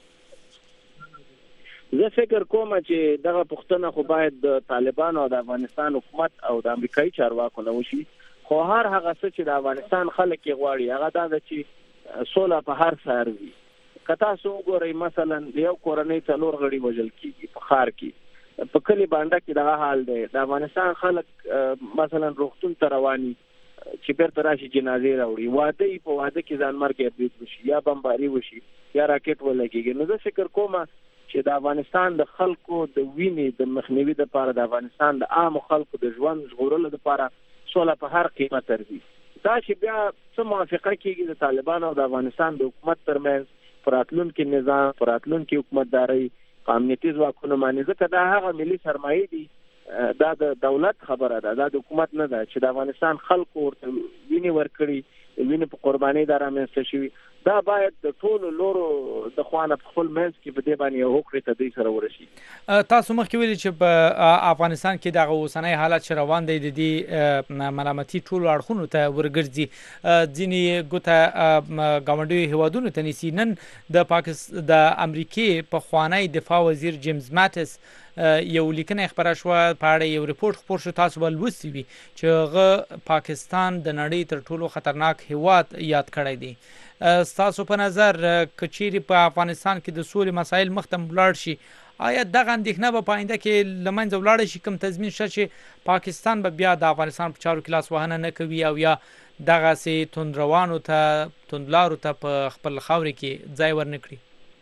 زه فکر کوم چې دغه پښتنه خو باید د طالبانو او د افغانستان حکومت او د امریکایي چارواکو نه وشي. خو هر هغه څه چې د افغانستان خلک یې غواړي هغه دا ده چې سوله په هر څه ارزي. که تاسو وګورئ مثلا یو کورنۍ څلور غړي وژل کېږي په ښار کې، په کلي بانډه کې دغه حال دی. د افغانستان خلک مثلا روغتون ته رواني چې بیرته راشي جنازې راوړي. واده یې په واده کې ځانمرګي برید وشي یا بمباري وشي یا راکټ ولګېږي. نو زه فکر کوم چې د افغانستان د خلکو د وینې د مخنیوي لپاره، د افغانستان د عامو خلکو د ژوند ژغورلو لپاره سوله په هر قیمت ارزي. دا چې بیا څه موافقه کېږي د طالبانو او د افغانستان د حکومت ترمنځ پر راتلونکي نظام، پر راتلونکي حکومتدارۍ، په امنیتي ځواکونو باندې، ځکه دا هغه ملي سرمایه دي. دا د دولت خبره ده، دا د حکومت نه ده چې د افغانستان خلکو ورته وینې ورکړي، وینې په قربانۍ دا رامنځته شوي. دا باید د ټولو لورو د خوانه په خپل منځ کې په دې باندې یو هوکړې ته دوی سره ورشي. تاسو مخکې ویلي چې په افغانستان کې دغه اوسنی حالت چې روان دی د دې ملامتي ټولو اړخونو ته ورګرځي. ځینې ګوته ګاونډیو هیوادونو ته نیسي. نن د پاکستان د امریکې پخوانی دفاع وزیر جیمز ماټس یو لیکنه خبره شو، په اړه یو ریپورت خپور شو، تاسو به لوستي وي چې هغه پاکستان د نړۍ تر ټولو خطرناک هیواد یاد کړی دی. ستاسو په نظر کچيري په افغانستان کې د سولې مسایل مختم ولاړ شي، آیا دغه اندېښنه به په آینده کې له منځه ولاړ شي؟ کوم تضمین شته چې پاکستان به بیا د افغانستان په چارو کې لاس وهنه نه کوي او یا دغسې توندروانو ته توندلارو ته په خپل خاورې کې ځای ورنکړي؟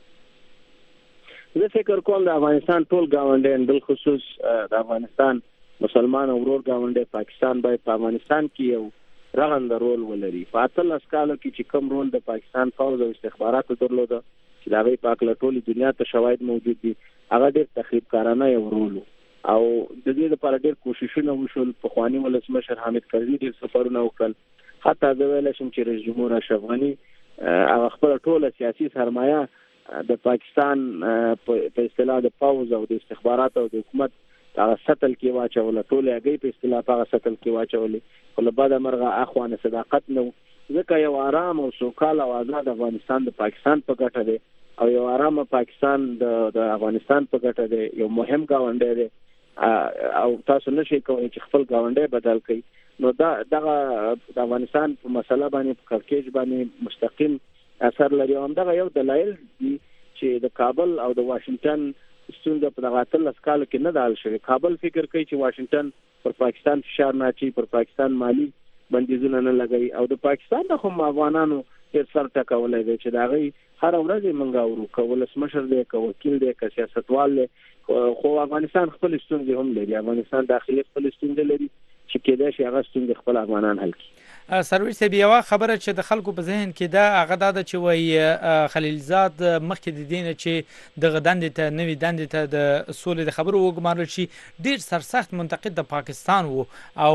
زه فکر کوم د افغانستان ټول ګاونډیان، بالخصوص د افغانستان مسلمان او ورور ګاونډی پاکستان باید په افغانستان کې یو رغنده رول ولري. په اتلس کالو کې چې کوم رول د پاکستان پوځ او استخباراتو درلوده چې د هغې په هکله ټولې دنیا ته شواهد موجود دي، هغه ډېر تخریبکارانه یو رول او د دې لپاره ډېر کوششونه وشول. پخواني ولسمشر حامد کرزي ډېر سفرونه وکړل. حتی زه ویلی شم چې رئیس جمهور اشرف غني هغه خپله ټوله سیاسي سرمایه د پاکستان په اصطلاح د پوځ او د استخباراتو او د حکومت هغه سطل کې واچوله، ټولې هګۍ په اصطلاح په هغه سطل کې واچولې. خو له بده مرغه اخوانه صداقت نه و، ځکه یو آرام او سوکاله او آزاد افغانستان د پاکستان په ګټه دی او یو آرام پاکستان د افغانستان په ګټه دی. یو مهم ګاونډی دی او تاسو نشئ کولی چې خپل ګاونډی بدل کړئ. نو دا دغه د افغانستان په مسله باندې په کړکېچ باندې مستقیم اثر لري. همدغه یو دلایل دي چې د کابل او د واشنگټن ستونزه په دغه اتلس کالو کې نه ده حل شوې. کابل فکر کوي چې واشنگټن پر پاکستان فشار نه اچي، پر پاکستان مالی بندیزونه نه لګوي او د پاکستان د هم افغانانو ډېر سر ټکولی دی چې د هغوی هره ورځ موږ اورو، که ولسمشر دی، که وکیل دی، که سیاستوال دی، خو افغانستان خپل ستونزې هم لري. افغانستان داخلي خپل ستونزې لري چې کېدای شي هغه ستونزې خپل افغانان حل کړي. سروش صاحب، یوه خبره چې د خلکو په ذهن کې ده هغه دا ده چې وایي خلیلزاد مخکې د دې نه چې دغه دندې ته نوي دندې ته د سولې د خبرو وګمارل شي ډېر سرسخت منتقد د پاکستان و او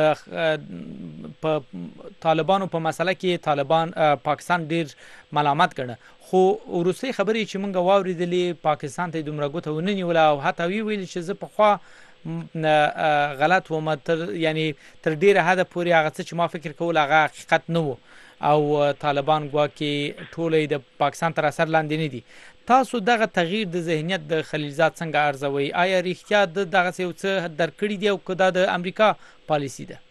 په طالبانو په مسله کې طالبان پاکستان ډېر ملامت ګڼه، خو وروستۍ خبرې چې موږ واورېدلې پاکستان ته یې دومره ګوته ونه نیوله او حتی ویې ویل چې زه پخوا غلط وم، تر یعنی تر ډیره حده پورې هغه څه چې ما فکر کول هغه حقیقت نه و او طالبان ګواکې ټولې د پاکستان تر اثر لاندې نه دي. تاسو دغه تغییر د ذهنیت د خلیلزاد څنګه ارزوئ؟ آیا رښتیا د دغه یو څه درک کړي دي او که دا د امریکا پالیسي ده؟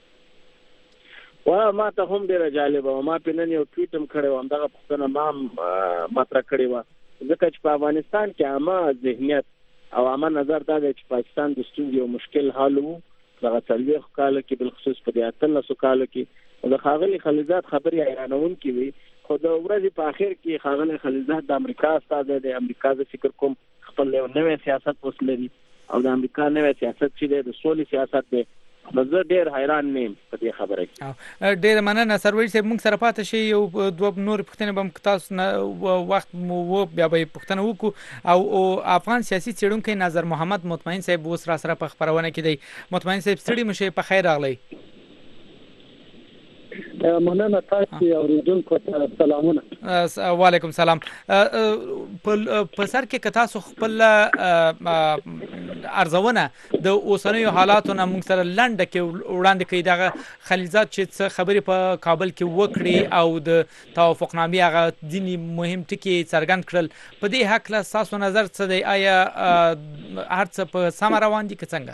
وا ما ته هم ډیره جالبه وه، ما پې نن یو ټویټ هم کړی وم، دغه پوښتنه ما هم مطرح کړې وه، ځکه چې په افغانستان کې عامه ذهنیت او عامه نظر دا دی چې پاکستان د ستونزې یو مشکل حال و دغه څلوېښتو کالو کې، بالخصوص په دې اتلسو کالو کې. د ښاغلي خلیلزاد خبرې حیرانونکې وي، خو د ورځې په اخر کې ښاغلی خلیلزاد د امریکا استازی دی. امریکا زه فکر کوم خپل یو نوی سیاست اوس لري او د امریکا نوی سیاست چې دی د سولې سیاست دی. زه ډېر حیران نه یم په دې خبره کې. ډېره مننه سروش صاحب، موږ سره پاتې شئ، یو دوه نورې پوښتنې به هم تاسو نه وخت مو و بیا به یې پوښتنه وکړو. او افغان سیاسي څېړونکی نظر محمد مطمئن صاحب اوس را سره په خپرونه کې دی. مطمئن صاحب ستړي مه شئ، په خیر راغلی. مننه، تاسو اوریدونکو ته سلامونه. وعلیکم سلام. په سر کې که تاسو خپل ارزونه د اوسنیو حالاتو نه موږ سره لنډه کې وړاندې کړئ، دغه خلیلزاد چې څه خبرې په کابل کې وکړې او د توافقنامې هغه ځینې مهم ټکي څرګند کړل، په دې هکله ستاسو نظر څه دی؟ آیا هر څه په سمه روان دي که څنګه؟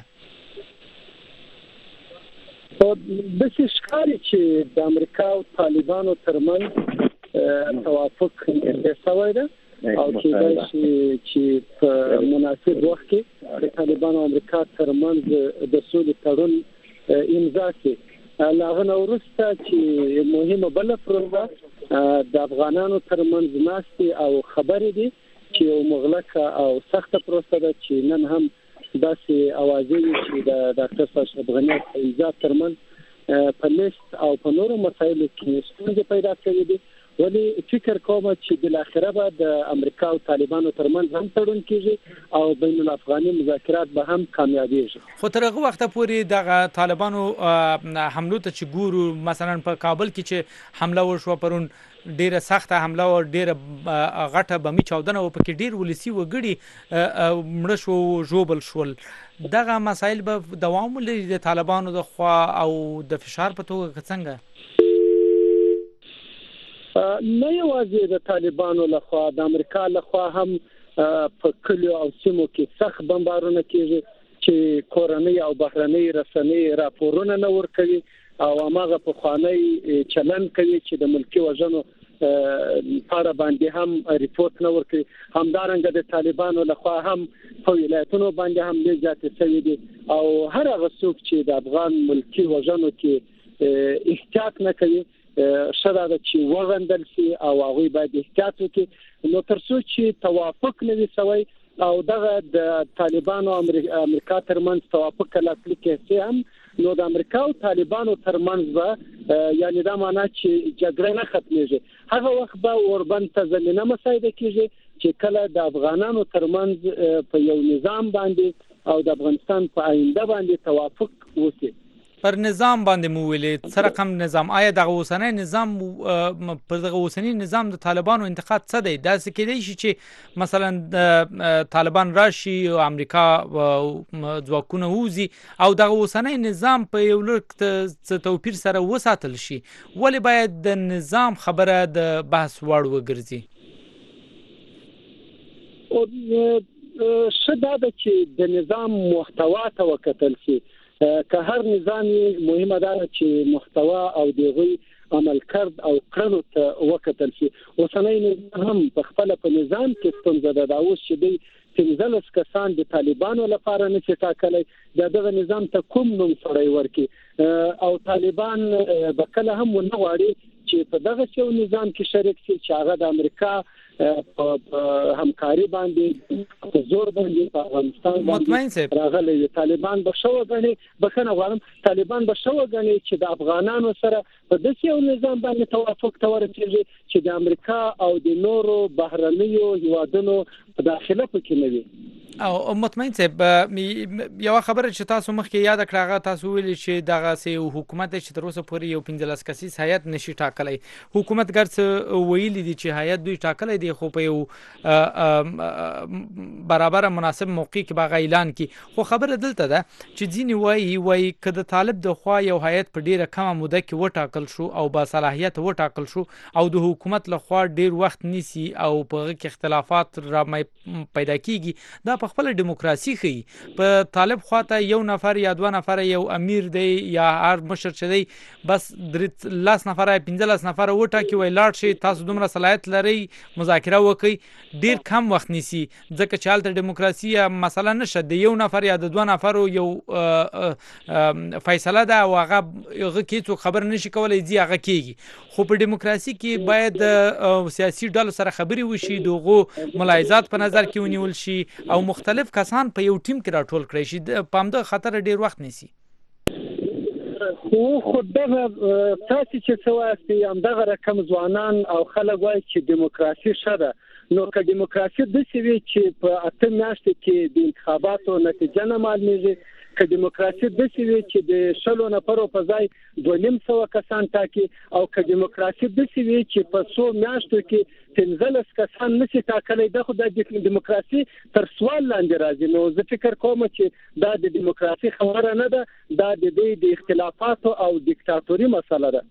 داسې ښکاري چې د امریکا او طالبانو ترمنځ توافق نږدې شوی ده او کېدای شي چې په مناسب وخت کې د طالبانو او امریکا ترمنځ د سولې تړون امضا کړي. له هغه نه وروسته چې مهمه بله پروژه د افغانانو ترمنځ ناستې او خبرې دي چې یو مغلقه او سخته پروسه ده چې نن هم داسې اوازې دي چې د ډاکټر اشرف غني او خلیلزاد ترمنځ په لیست او په نورو مسایلو کې ستونزې پیدا کړې دي. ولې فکر کوم چې بالاخره به د امریکا او طالبانو ترمنځ هم تړون کېږي او بین الافغاني مذاکرات به هم کامیابیږي. خو تر هغه وخته پورې دغه طالبانو حملو ته چې ګورو، مثلا په کابل کې چې حمله وشوه پرون، ډیره سخته حمله او ډیره غټه بمي چاودنه او پکې ډیر ولسی وګړي مړه شو، ژوبل شول. دغه مسایل به دوام ولري د طالبانو د خوا او د فشار په توګه څنګه؟ نه یوازې د طالبانو لخوا، د امریکا لخوا هم په کلیو او سیمو کې سخت بمبارونه کېږي چې کورنۍ او بهرنۍ رسنۍ راپورونه نه ورکوي او هماغه پخوانی چلن کوي چې د ملکي وژنو په اړه باندې هم ریپورت نه ورکوي. همدارنګه د طالبانو لخوا هم په ولایتونو باندې هم ډېر زیاتې شوي دي او هر هغه څوک چې د افغان ملکي وژنو کې احتیاط نه کوي ښه ده چې وغندل شي او هغوی باید احتیاط وکړي. نو تر څو چې توافق نه وي شوی او دغه د طالبانو او امریکا ترمنځ توافق لاسلیک شي هم، نو د امریکا او طالبانو ترمنځ به یعنی دا معنا چې جګړه نه ختمېږي. هغه وخت به اوربند ته زمینه مساعده کېږي چې کله د افغانانو ترمنځ په یو نظام باندې او د افغانستان په آینده باندې توافق وشي. پر نظام باندې مو ویلې څه رقم نظام؟ آیا دغه اوسنی نظام پر دغه اوسنی نظام د طالبانو انتقاد څه دی؟ داسې کېدای شي چې مثلا طالبان راشي او امریکا ځواکونه ووځي او دغه اوسنی نظام په یو لږ توپیر سره وساتل شي. ولې باید د نظام خبره د بحث وړ وګرځي؟ ښه دا ده چې د نظام محتوا ته وکتل شي. که هر نظام مهمه ده چې محتوا او دغوی عمل کرد او کړنو ته وکتل شي. اوسنی نظام هم په خپله په نظام کې ستونزه ده. دا اوس چې دی پنځلس کسان د طالبانو لپاره نشي ټاکلی د دغه نظام ته کوم نوم سړی ورکي او طالبان به کله هم ونه غواړي چې په دغه یو نظام کې شریک شي چې هغه د امریکا په همکاري باندې په زور باندې په افغانستان باندې راغلي. طالبان به شو غني بخنه غواړم طالبان به شو غني چې د افغانانو سره په داسې یو نظام باندې توافق ته ورسیږي چې د امریکا او د نورو بهرنیو هیوادونو په داخله پکې نه وي. او مطمئن صاحب یو خبره چې تاسو مخکې یاد کړه تاسو ویل چې دغه سي حکومت چې تر اوسه پورې یو پنځلس کسیز هیئت نشي ټاکلی. حکومت ګرځ ویلي دي چې هیئت دوی ټاکلی دی خو په یو برابر مناسب موقع کې باغ اعلان کی. خو خبره دلته ده چې ځینې وایي وایي کده طالب د خوا یو هیئت په ډیره کمه موده کې وټاکل شو او با صلاحیت وټاکل شو او د حکومت له خوا ډیر وخت نیسی او په کې اختلافات را پیدا کیږي. دا خپل دیموکراسي خي په طالب خواته یو نفر یا دوه نفر یو امیر دی یا هر مشر چې دی بس درې لاس نفر پنځلس نفر وټاکي وای لاړ شي تاسو دومره صلاحیت لري مذاکره وکړي ډیر کم وخت نیسی ځکه چې حالت دیموکراسي مثلا نشه د یو نفر یا د دوه نفر یو فیصله ده او هغه هغه کې خبر نشي کولای دی هغه کیږي. خو په دیموکراسي کې باید سیاسي ډلو سره خبري وشي دغه ملاحظات په نظر کې ونیول شي او مختلف کسان په یو ټیم کې راټول کړي شي په همدغه خطر ډیر وخت نیسي. خو خدغه تاسو چې سواسي همدغه رقم ځوانان او خلک وایي چې دیموکراسي شته نو که دیموکراسي د سوي چې په اته میاشتې کې د انتخاباتو نتیجه نه معلومیږي که دیموکراسي د سوي چې د شلو نفرو په ځای دوه نیم سوه کسان ټاکي او که دیموکراسي د سوي چې په څو میاشتو کې پنځلس کسان نشي ټاکلی د خو د دیموکراسي تر سوال لاندې راځي. نو زه فکر کوم چې دا د دیموکراسي خبره نه ده دا د دې د اختلافاتو او دیکتاتوري مسله ده.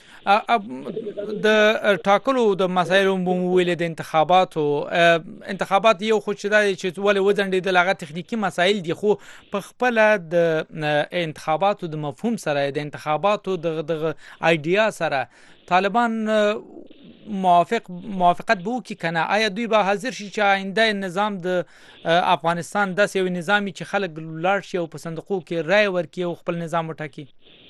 د ټاکلو د مسایلو ویل د انتخاباتو انتخابات یو خو چې دا چې ولې وځنډېدل هغه تخنیکی مسایل دي خو په خپل د انتخاباتو د مفهوم سره د انتخاباتو د ایډیا سره طالبان موافق موافقت به وکړي کنه آیا دوی به حاضر شي چې آینده نظام د افغانستان داسې یو نظامي چې خلک لاړ شي او په صندوقو کې رای ورکړي او خپل نظام وټاکي؟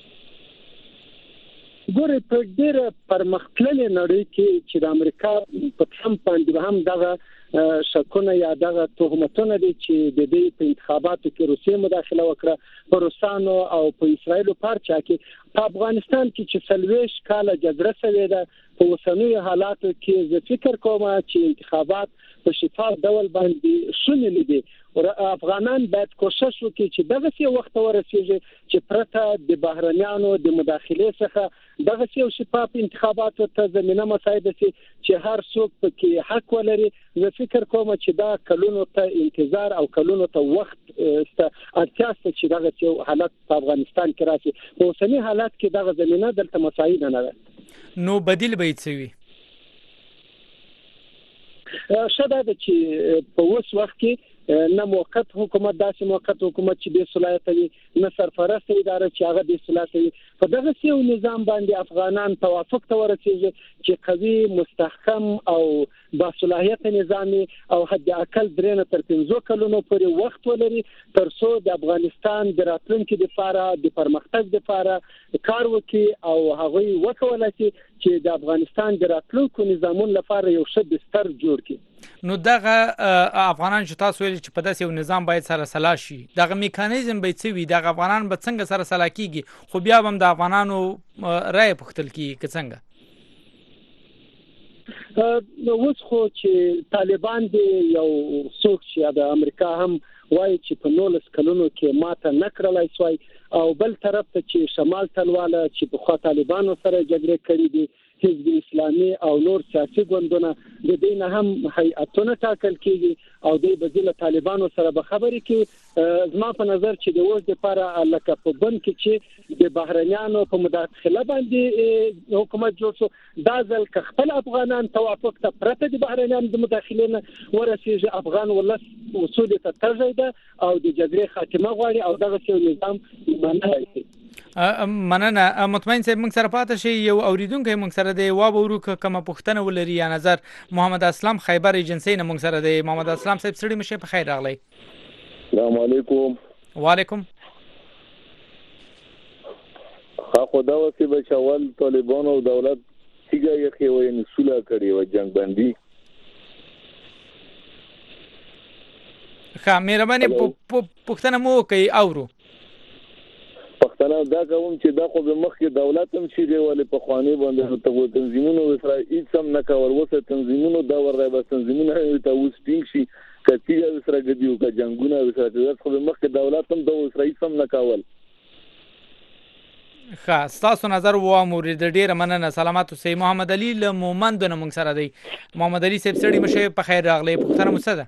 ګوره په ډیره پرمختللې نړۍ کې چې د امریکا په ټرمپ باندې هم دغه شکونه یا دغه تهمتونه دي چې د دې په انتخاباتو کې روسیه مداخله وکړه په روسانو او په اسرایل پارچا کې په افغانستان کې چې سلويش کاله جګړه شوې ده په اوسنیو حالاتو کې زه فکر کوم چې انتخابات په شفاف ډول باندې شونې دي. افغانان باید کوشش وکړي چې دغه څه وخت ورسیږي چې پرته د بهرنیانو د مداخله څخه دغه څه شفاف انتخاباتو ته زمينه مساعده شي چې هر څوک پکې حق ولري. زه فکر کوم چې دا کلونو ته انتظار او کلونو ته وخت ست اړتیا ست چې دغه څه حالت په افغانستان کې راشي. په اوسنی حالت کې دغه زمينه دلته مساعده نه ده. نو بدیل به څه وي؟ شته د چې په اوس وخت کې نه موقت حکومت داسې موقت حکومت چې بې صلاحیت وي نه سرپرست اداره چې هغه بې صلاحیت وي. په دغه یو نظام باندې افغانان توافق ته ورسیږي چې قوي مستحکم او باصلاحیت نظامي او حد اقل درې نه تر پنځو کلونو پورې وخت ولري تر څو د افغانستان د راتلونکي لپاره د پرمختګ لپاره کار وکړي او هغه وکولای شي چې د افغانستان د راتلونکو نظامونو لپاره یو ښه بستر جوړ کړي. نو دغه افغانان چې تاسو ویل چې په داسې یو نظام باید سره سلا شي دغه میکانیزم به څه وي دغه افغانان به څنګه سره سلا کیږي خو بیا هم د افغانانو رائے پوښتل کیږي که څنګه؟ نو اوس خو چې طالبان دی یو څوک چې د امریکا هم وایي چې په نولس کلونو کې ماته نه کړلای شوی او بل طرف ته چې شمال تلواله چې په خوا طالبانو سره جګړه کړې دي حزب اسلامي او نور سیاسي ګوندونه د دې نه هم هیئتونه ټاکل کیږي او د بدیل طالبانو سره به خبرې کوي. زما په نظر چې د اوس لپاره لکه په بن کې چې د بهرنیانو په مداخله باندې حکومت جوړ شو دا ځل که خپل افغانان توافق ته پرته د بهرنیانو د مداخله نه ورسیږي افغان ولس اصول ته ترجیح ده او د جګړې خاتمه غواړي او دغه څه نظام منع کوي. مننه. مطمئن صاحب موږ سره پاتې شي، یو اوریدونکو موږ سره دی، وا به ورو کومه پوښتنه ولري یا نظر. محمد اسلام خیبر ایجنسی نه موږ سره دی. محمد اسلام صاحب ستړي مشه، په خیر راغلی. السلام علیکم. وعلیکم. خدا وسی بچول طالبان او دولت څنګه یې خوي نسوله کړی و جنگ بندي. ښه مهرباني پوښتنه مو کوي اورو. پښتنه دا کوم چې دا خو به مخکې دولت هم شي دی ولې په خواني باندې ته تنظیمونو اسرائیل سم نه کول وسه تنظیمونو دا ورای بس تنظیمونه ته وسپینګ شي کتیږي سره غدیو کا جنگونه سره خو به مخکې دولت هم د اسرائیل سم نه کول. ښه تاسو نظر و مورید ډیر مننه. سلامات اوسئ. محمد علي له مومند نه موږ سره دی. محمد علي صاحب ستړي مشه، په خیر راغلی. پوښتنه مو څه ده؟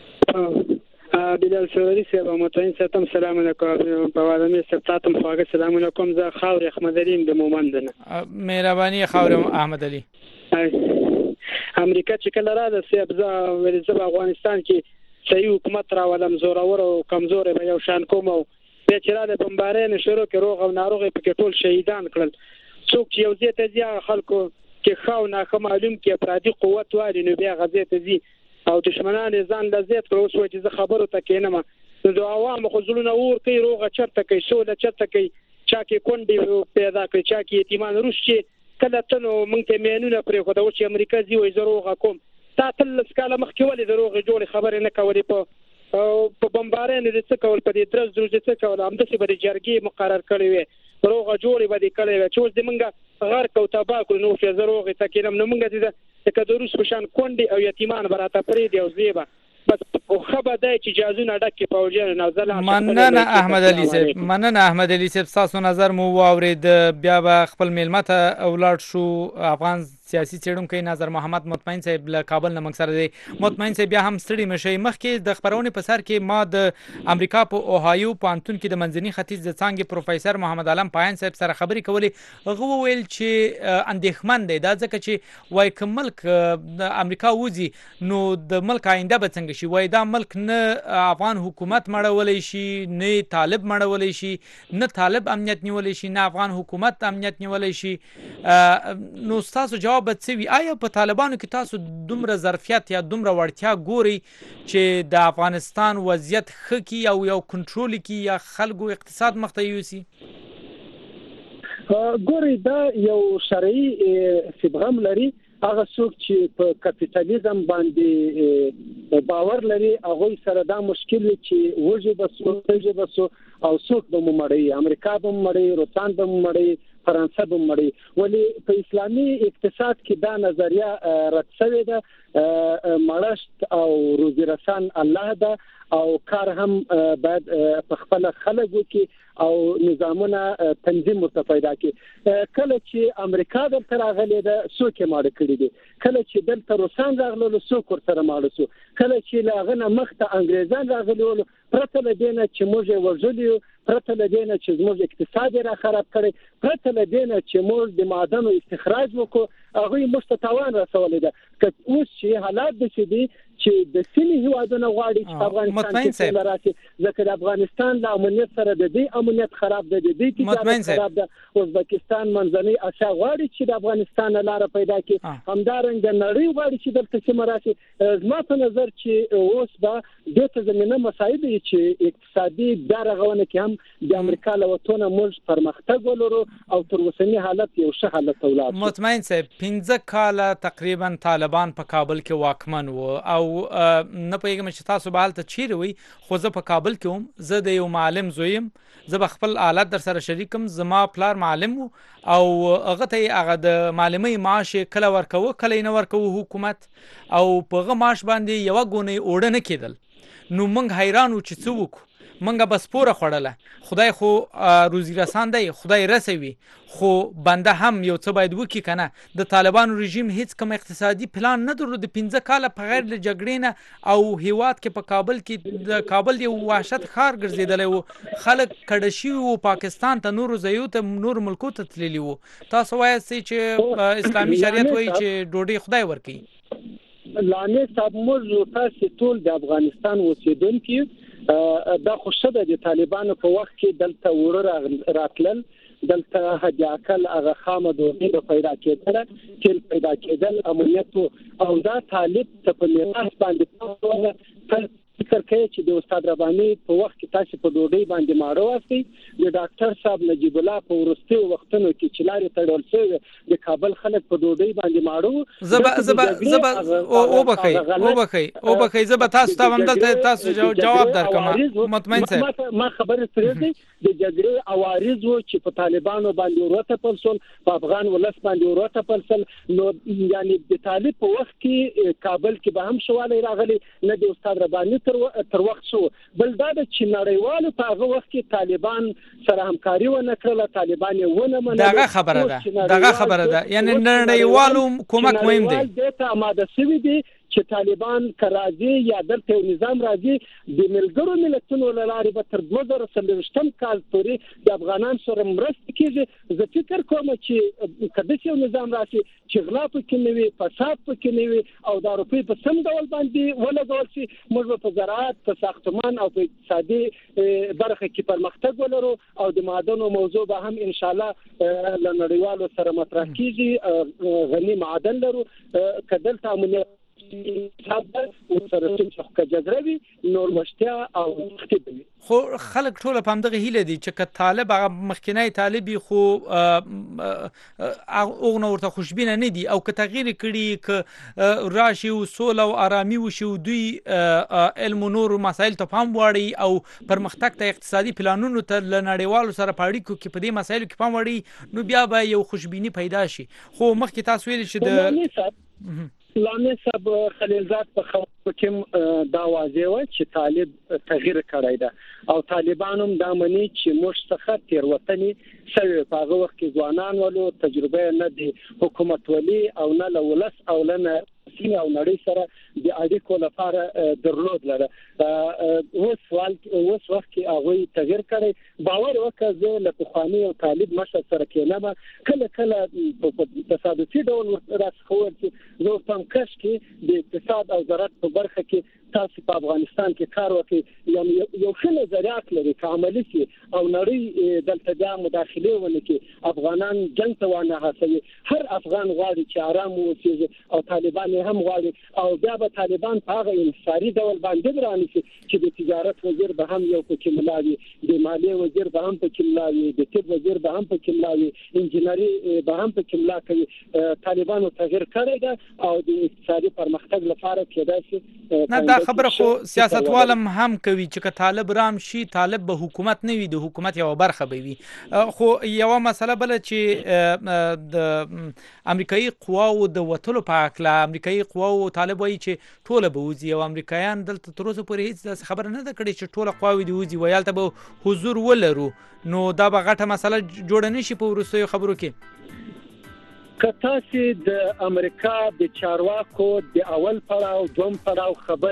بلال سوري صاحب متعین ستم سلام علیکم. په وادمه ستاتم خواږه سلام علیکم. زه خاور احمد علي د مومند نه. مهرباني خاور احمد علي. امریکا چې کله راځي صاحب زه ولې افغانستان کې صحیح حکومت راولم، زورور او کمزور به یو شان کوم او به چې را د بمبارۍ شروع کې روغ او ناروغ په کې ټول شهیدان کړل. څوک چې یو ځای ته ځي خلکو کې خاو نه خو معلوم کې افرادي قوت واري نو بیا غزې ته ځي او دشمنان ځان لزیت کړو. اوس چې زه خبرو ته کېنم نو د عوامو خو زلون اور کوي، روغه چرته کوي، سوله چرته کوي، چا کې کونډې پیدا کوي، چا کې یتیمان روش چې کله ته نو موږ ته مینونه پرې خو دا چې امریکا ځي وایي زه روغه کوم. تا تل سکاله مخکې ولې د روغې جوړې خبرې نه کولې په په بمبارۍ نه څه کول، په دې درز درز څه کول، همداسې به د جرګې مقرر کړی وي، روغه جوړې به دې کړی وي چې اوس د موږ غرق او تباه کړو. نو چې زه روغې ته کېنم نو موږ دې لکه د روس په شان کونډې او یتیمان به راته پرېږدي او زه به بس خو به دی چې جازونه ډک کړي پوځیان او زه مننه احمد علي صاحب. مننه احمد علي صاحب، تاسو نظر مو واورید. بیا به خپل میلمه ته ولاړ شو. افغان سیاسي څېړونکی نظر محمد مطمئن صاحب له کابل نه موږ سره دی. مطمئن صاحب بیا هم ستړي مشئ. مخکې د خبرونې په سر کې ما د امریکا په اوهایو پوهنتون کې د منځني ختیځ د څانګې پروفیسر محمد علم پایان صاحب سره خبرې کولې. هغه وویل چې اندېښمن دی دا ځکه چې وایي که ملک د امریکا وځي نو د ملک آینده به څنګه شي. وایي دا ملک نه افغان حکومت مړولی شي، نه طالب مړولی شي، نه طالب امنیت نیولی شي، نه افغان حکومت امنیت نیولی شي. نو ستاسو جواب به څه وي؟ آیا په طالبانو کې تاسو دومره ظرفیت یا دومره وړتیا ګوري چې د افغانستان وضعیت ښه کړي او یو کنټرول کړي یا خلکو اقتصاد مخ ته یوسي؟ ګوري دا یو شرعي صبغم لري. هغه څوک چې په کپټالیزم باندې باور لري هغه سره دا مشکل وي چې وجه بسو وجه بسو او څوک به مړی، امریکا به مړی، روسان به مړی، فرانسه به مړی. ولی په اسلامي اقتصاد کې دا نظریه رد شوې ده. مړشت او روزي رسان الله ده او کار هم باید په خپل خلک وکړي او نظامونه تنظیم ورته پیدا کړي. کله چې امریکا دلته راغلې ده څوک یې ماړه کړي دي، کله چې دلته روسان راغلل څوک ورسره ماړه شو، کله چې له هغه نه مخته انګریزان راغلي ول پرته له دې نه چې موږ یې وژلي، پرته له دې نه چې زموږ اقتصاد یې را خراب کړی، پرته له دې نه چې موږ د معدنو استخراج وکړو هغوی موږ ته تاوان رسولی ده. که اوس چې حالات داسې دي چې د سیمې هیوادونه غواړي چې افغانستان کې سوله راشي ځکه د افغانستان له امنیت سره د دې امنیت خراب ده، د دې تجارت خراب ده. ازبکستان منځنۍ اسیا غواړي چې د افغانستان لاره پیدا کړي، همدارنګه نړۍ غواړي چې دلته سیمه راشي. زما په نظر چې اوس به دې ته زمینه مساعد وي چې اقتصادي بیا رغونه کې هم د امریکا له وتونه موږ پرمختګ ولرو او تر اوسني حالت یو ښه حالت ته ولاړ شو. مطمئن صاحب پنځه کاله تقریبا طالبان په کابل کې واکمن وو او نه پوهېږم چې تاسو به هلته چیرې وئ، خو زه په کابل کې وم. زه د یو معلم زوی یم، زه به خپل حالت در سره شریکم. زما پلار معلم و او هغه ته یې هغه د معلمۍ معاش یې کله ورکوه کله یې نه ورکوه حکومت او په هغه معاش باندې یوه ګونۍ اوړه نه کېدل. نو موږ حیران وو چې څه وکړو. منګه بس پوره خوړله. خدای خو روزي رسان دی، خدای رسوي، خو بنده هم یو څه باید وکړي که نه. د طالبانو رژیم هیڅ کوم اقتصادي پلان نه درلود. د پنځه کاله په غیر له جګړې نه او هیواد کې په کابل کې د کابل یو وحشت ښار ګرځېدلی و، خلک کډه شوي وو، پاکستان ته نورو ځایو ته نورو ملکو ته تللي وو. تاسو وایاستئ چې اسلامي شریعت وایي چې ډوډۍ خدای ورکوي. لامې صاحب موږ تاسې ټول د افغانستان اوسېدونکي دا خو ښه ده. د طالبانو په وخت کې دلته وړه راتلل دلته هجاکل هغه خامه ډوډۍ پیدا کېدل تیل پیدا کېدل امنیت او دا طالب ته په میراث باندې فکر کوي چې د استاد رباني په وخت کې تاسو په ډوډۍ باندې ماړه واستئ د ډاکټر صاحب نجیب الله په ورستي وختونو کې چې لارې تړل شوی د کابل خلک په ډوډۍ باندې ماړه زبا زبا زبا او بخي او بخي او بخي زبا تاسو ته هم دلته تاسو جواب درکم مطمئن سه ما خبره پرېږدي د جګړې عوارض و چې په طالبانو باندې ورته پلسل په افغان ولس باندې ورته پلسل نو یعنی د طالب په وخت کې کابل کې به هم شواله راغلي نه د استاد رباني تر وخت شو بل دا چې نړیوالو په هغه وخت کې طالبان سره همکاري ونه کړله طالبان ونه منل دغه خبره ده دغه خبره ده یعنی نړیوالو کومک مهم دی د آماده شوی دی چې طالبان کراځي یا دلته نظام راځي د ملګرو ملتونو لارې به تر دوه زره څلوېښتم کال پورې د افغانان سره مرسته کیږي زه فکر کوم چې کله چې نظام راشي چې غلا پکې نه وي فساد پکې نه وي او د روپی په سم ډول باندې ولګول شي موږ په زراعت په ساختمان او په اقتصادي برخه کې پرمختګ ولرو او د معدنو موضوع به هم ان شاء الله له نړیوالو سره مطرح کیږي غني معدن لرو کدلته امنیت صاحب او سره چې کجدروي نور مشتیا او ختبي خو خلک ټول په همدغه هیله دي چې ک طالب هغه مخکنی طالبي خو او نو ورته خوشبینه نه دي او ک تغییر کړي ک راشي او سول او ارامي وشي دوی علم نور مسایل ته پام وړي او پرمختګ ته اقتصادي پلانونو ته لنړیوالو سره پاړي کو کې په دې مسایلو کې پام وړي نو بیا به یو خوشبینی پیدا شي خو مخکې تاسو ویل چې د لامه صاحب خلیلزاد په خبرو کې دا واضح و چې طالب تغییر کړی ده او طالبانو دا مني چې موږ څخه تیروتنی شوی په هغه وخت کې ځوانان ولو تجربه نه دي حکومت ولي او نه لولس او نه سین او نړۍ سره د اړیکو لپاره درلود لره اوس سوال اوس وخت کې هغه تغییر کړي باور وکړه زه له پخوانی او طالب مشه سره کېنم کله کله په تصادفي ډول راځخول چې زه هم کښ کې د اقتصاد او زراعت په برخه کې تاسو په افغانستان کې کار وکړي یو یو ښه نظریات لري عملي شي او نړۍ دلته د مداخله ونه کې افغانان جنگ ته ونه هڅوي هر افغان غواړي چې آرام اوسي او طالبان هم غواړي او بیا به طالبان په هغه انصاري ډول باندې درانه چې د تجارت وزیر به هم یو پکې ملاوي د مالیه وزیر به هم پکې ملاوي د طب وزیر به هم پکې ملاوي انجنیری به هم پکې ملا کوي طالبانو تغییر کړی ده او د اقتصادي پرمختګ لپاره کېدای شي نه دا خبره خو سیاستوالم هم کوي چې طالب رام شي طالب به حکومت نه وي د حکومت یو برخه به وي خو یو مسله بل چې د امریکایي قواو د وټلو په اړه امریکایي قواو طالب وایي چې ټول به وځي او امریکایان دلته تر اوسه پورې هیڅ خبره نه ده کړې چې ټول قواوی دی وځي ویل ته به حضور ولرو نو دا به غټه مسله جوړ نه شي په وروستیو خبرو کې کته چې د امریکا د چارواکو د اول پړاو دوم پړاو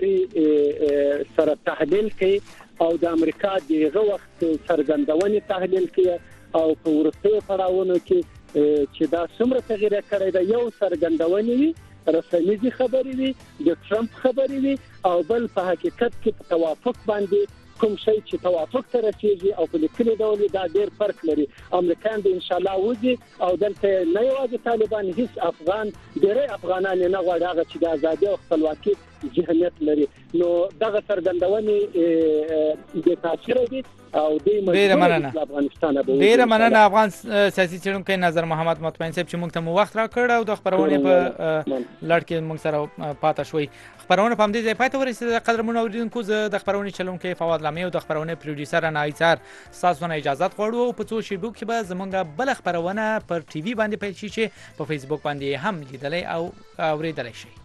خبري سره تحلیل کوي او د امریکا دغه وخت سرګندونې تحلیل کوي او په ورته پړاوونو کې چې دا څومره تغییر کړی دا یو سرګندونې وي رسمي خبري وي د ټرمپ خبري وي او بل په حقیقت کې توافق باندې کوم شي چې توافق ته رسیږي او په لیکلي ډول دا ډېر فرق لري امریکایان به ان شاء الله وځي او دلته نه یوازې طالبان هیڅ افغان ډېری افغانان نه غواړي هغه چې د ازادي او خپلواکي ذهنیت لري نو دغه څرګندونې د تاثیر دي او د افغانستان به ډېر مننه افغان سیاسي څېړونکی نظر محمد مطمئن صاحب چې موږ ته مو وخت راکړ او د خبرونې په لړ کې موږ سره پاتې شوي خبرونه په همدې ځای پای ته ورسېده قدرمن اوریدونکو زه د خبرونې چلونکی فواد لامي او د خبرونې پروډوسر انایزار تاسو نه اجازه غواړو او په څو شیبو کې به زمونږ بل خبرونه پر ټي وي باندې پیل شي چې په فیسبوک باندې هم لیدلای او اوریدلای شي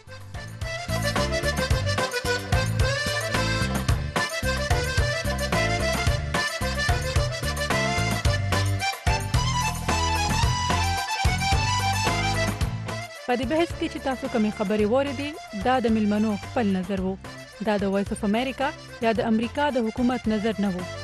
په دې بحث کې چې تاسو کومې خبرې واورېدې دا د ملمنو خپل نظر وو دا د وایس اف امریکا یا د امریکا د حکومت نظر نه وو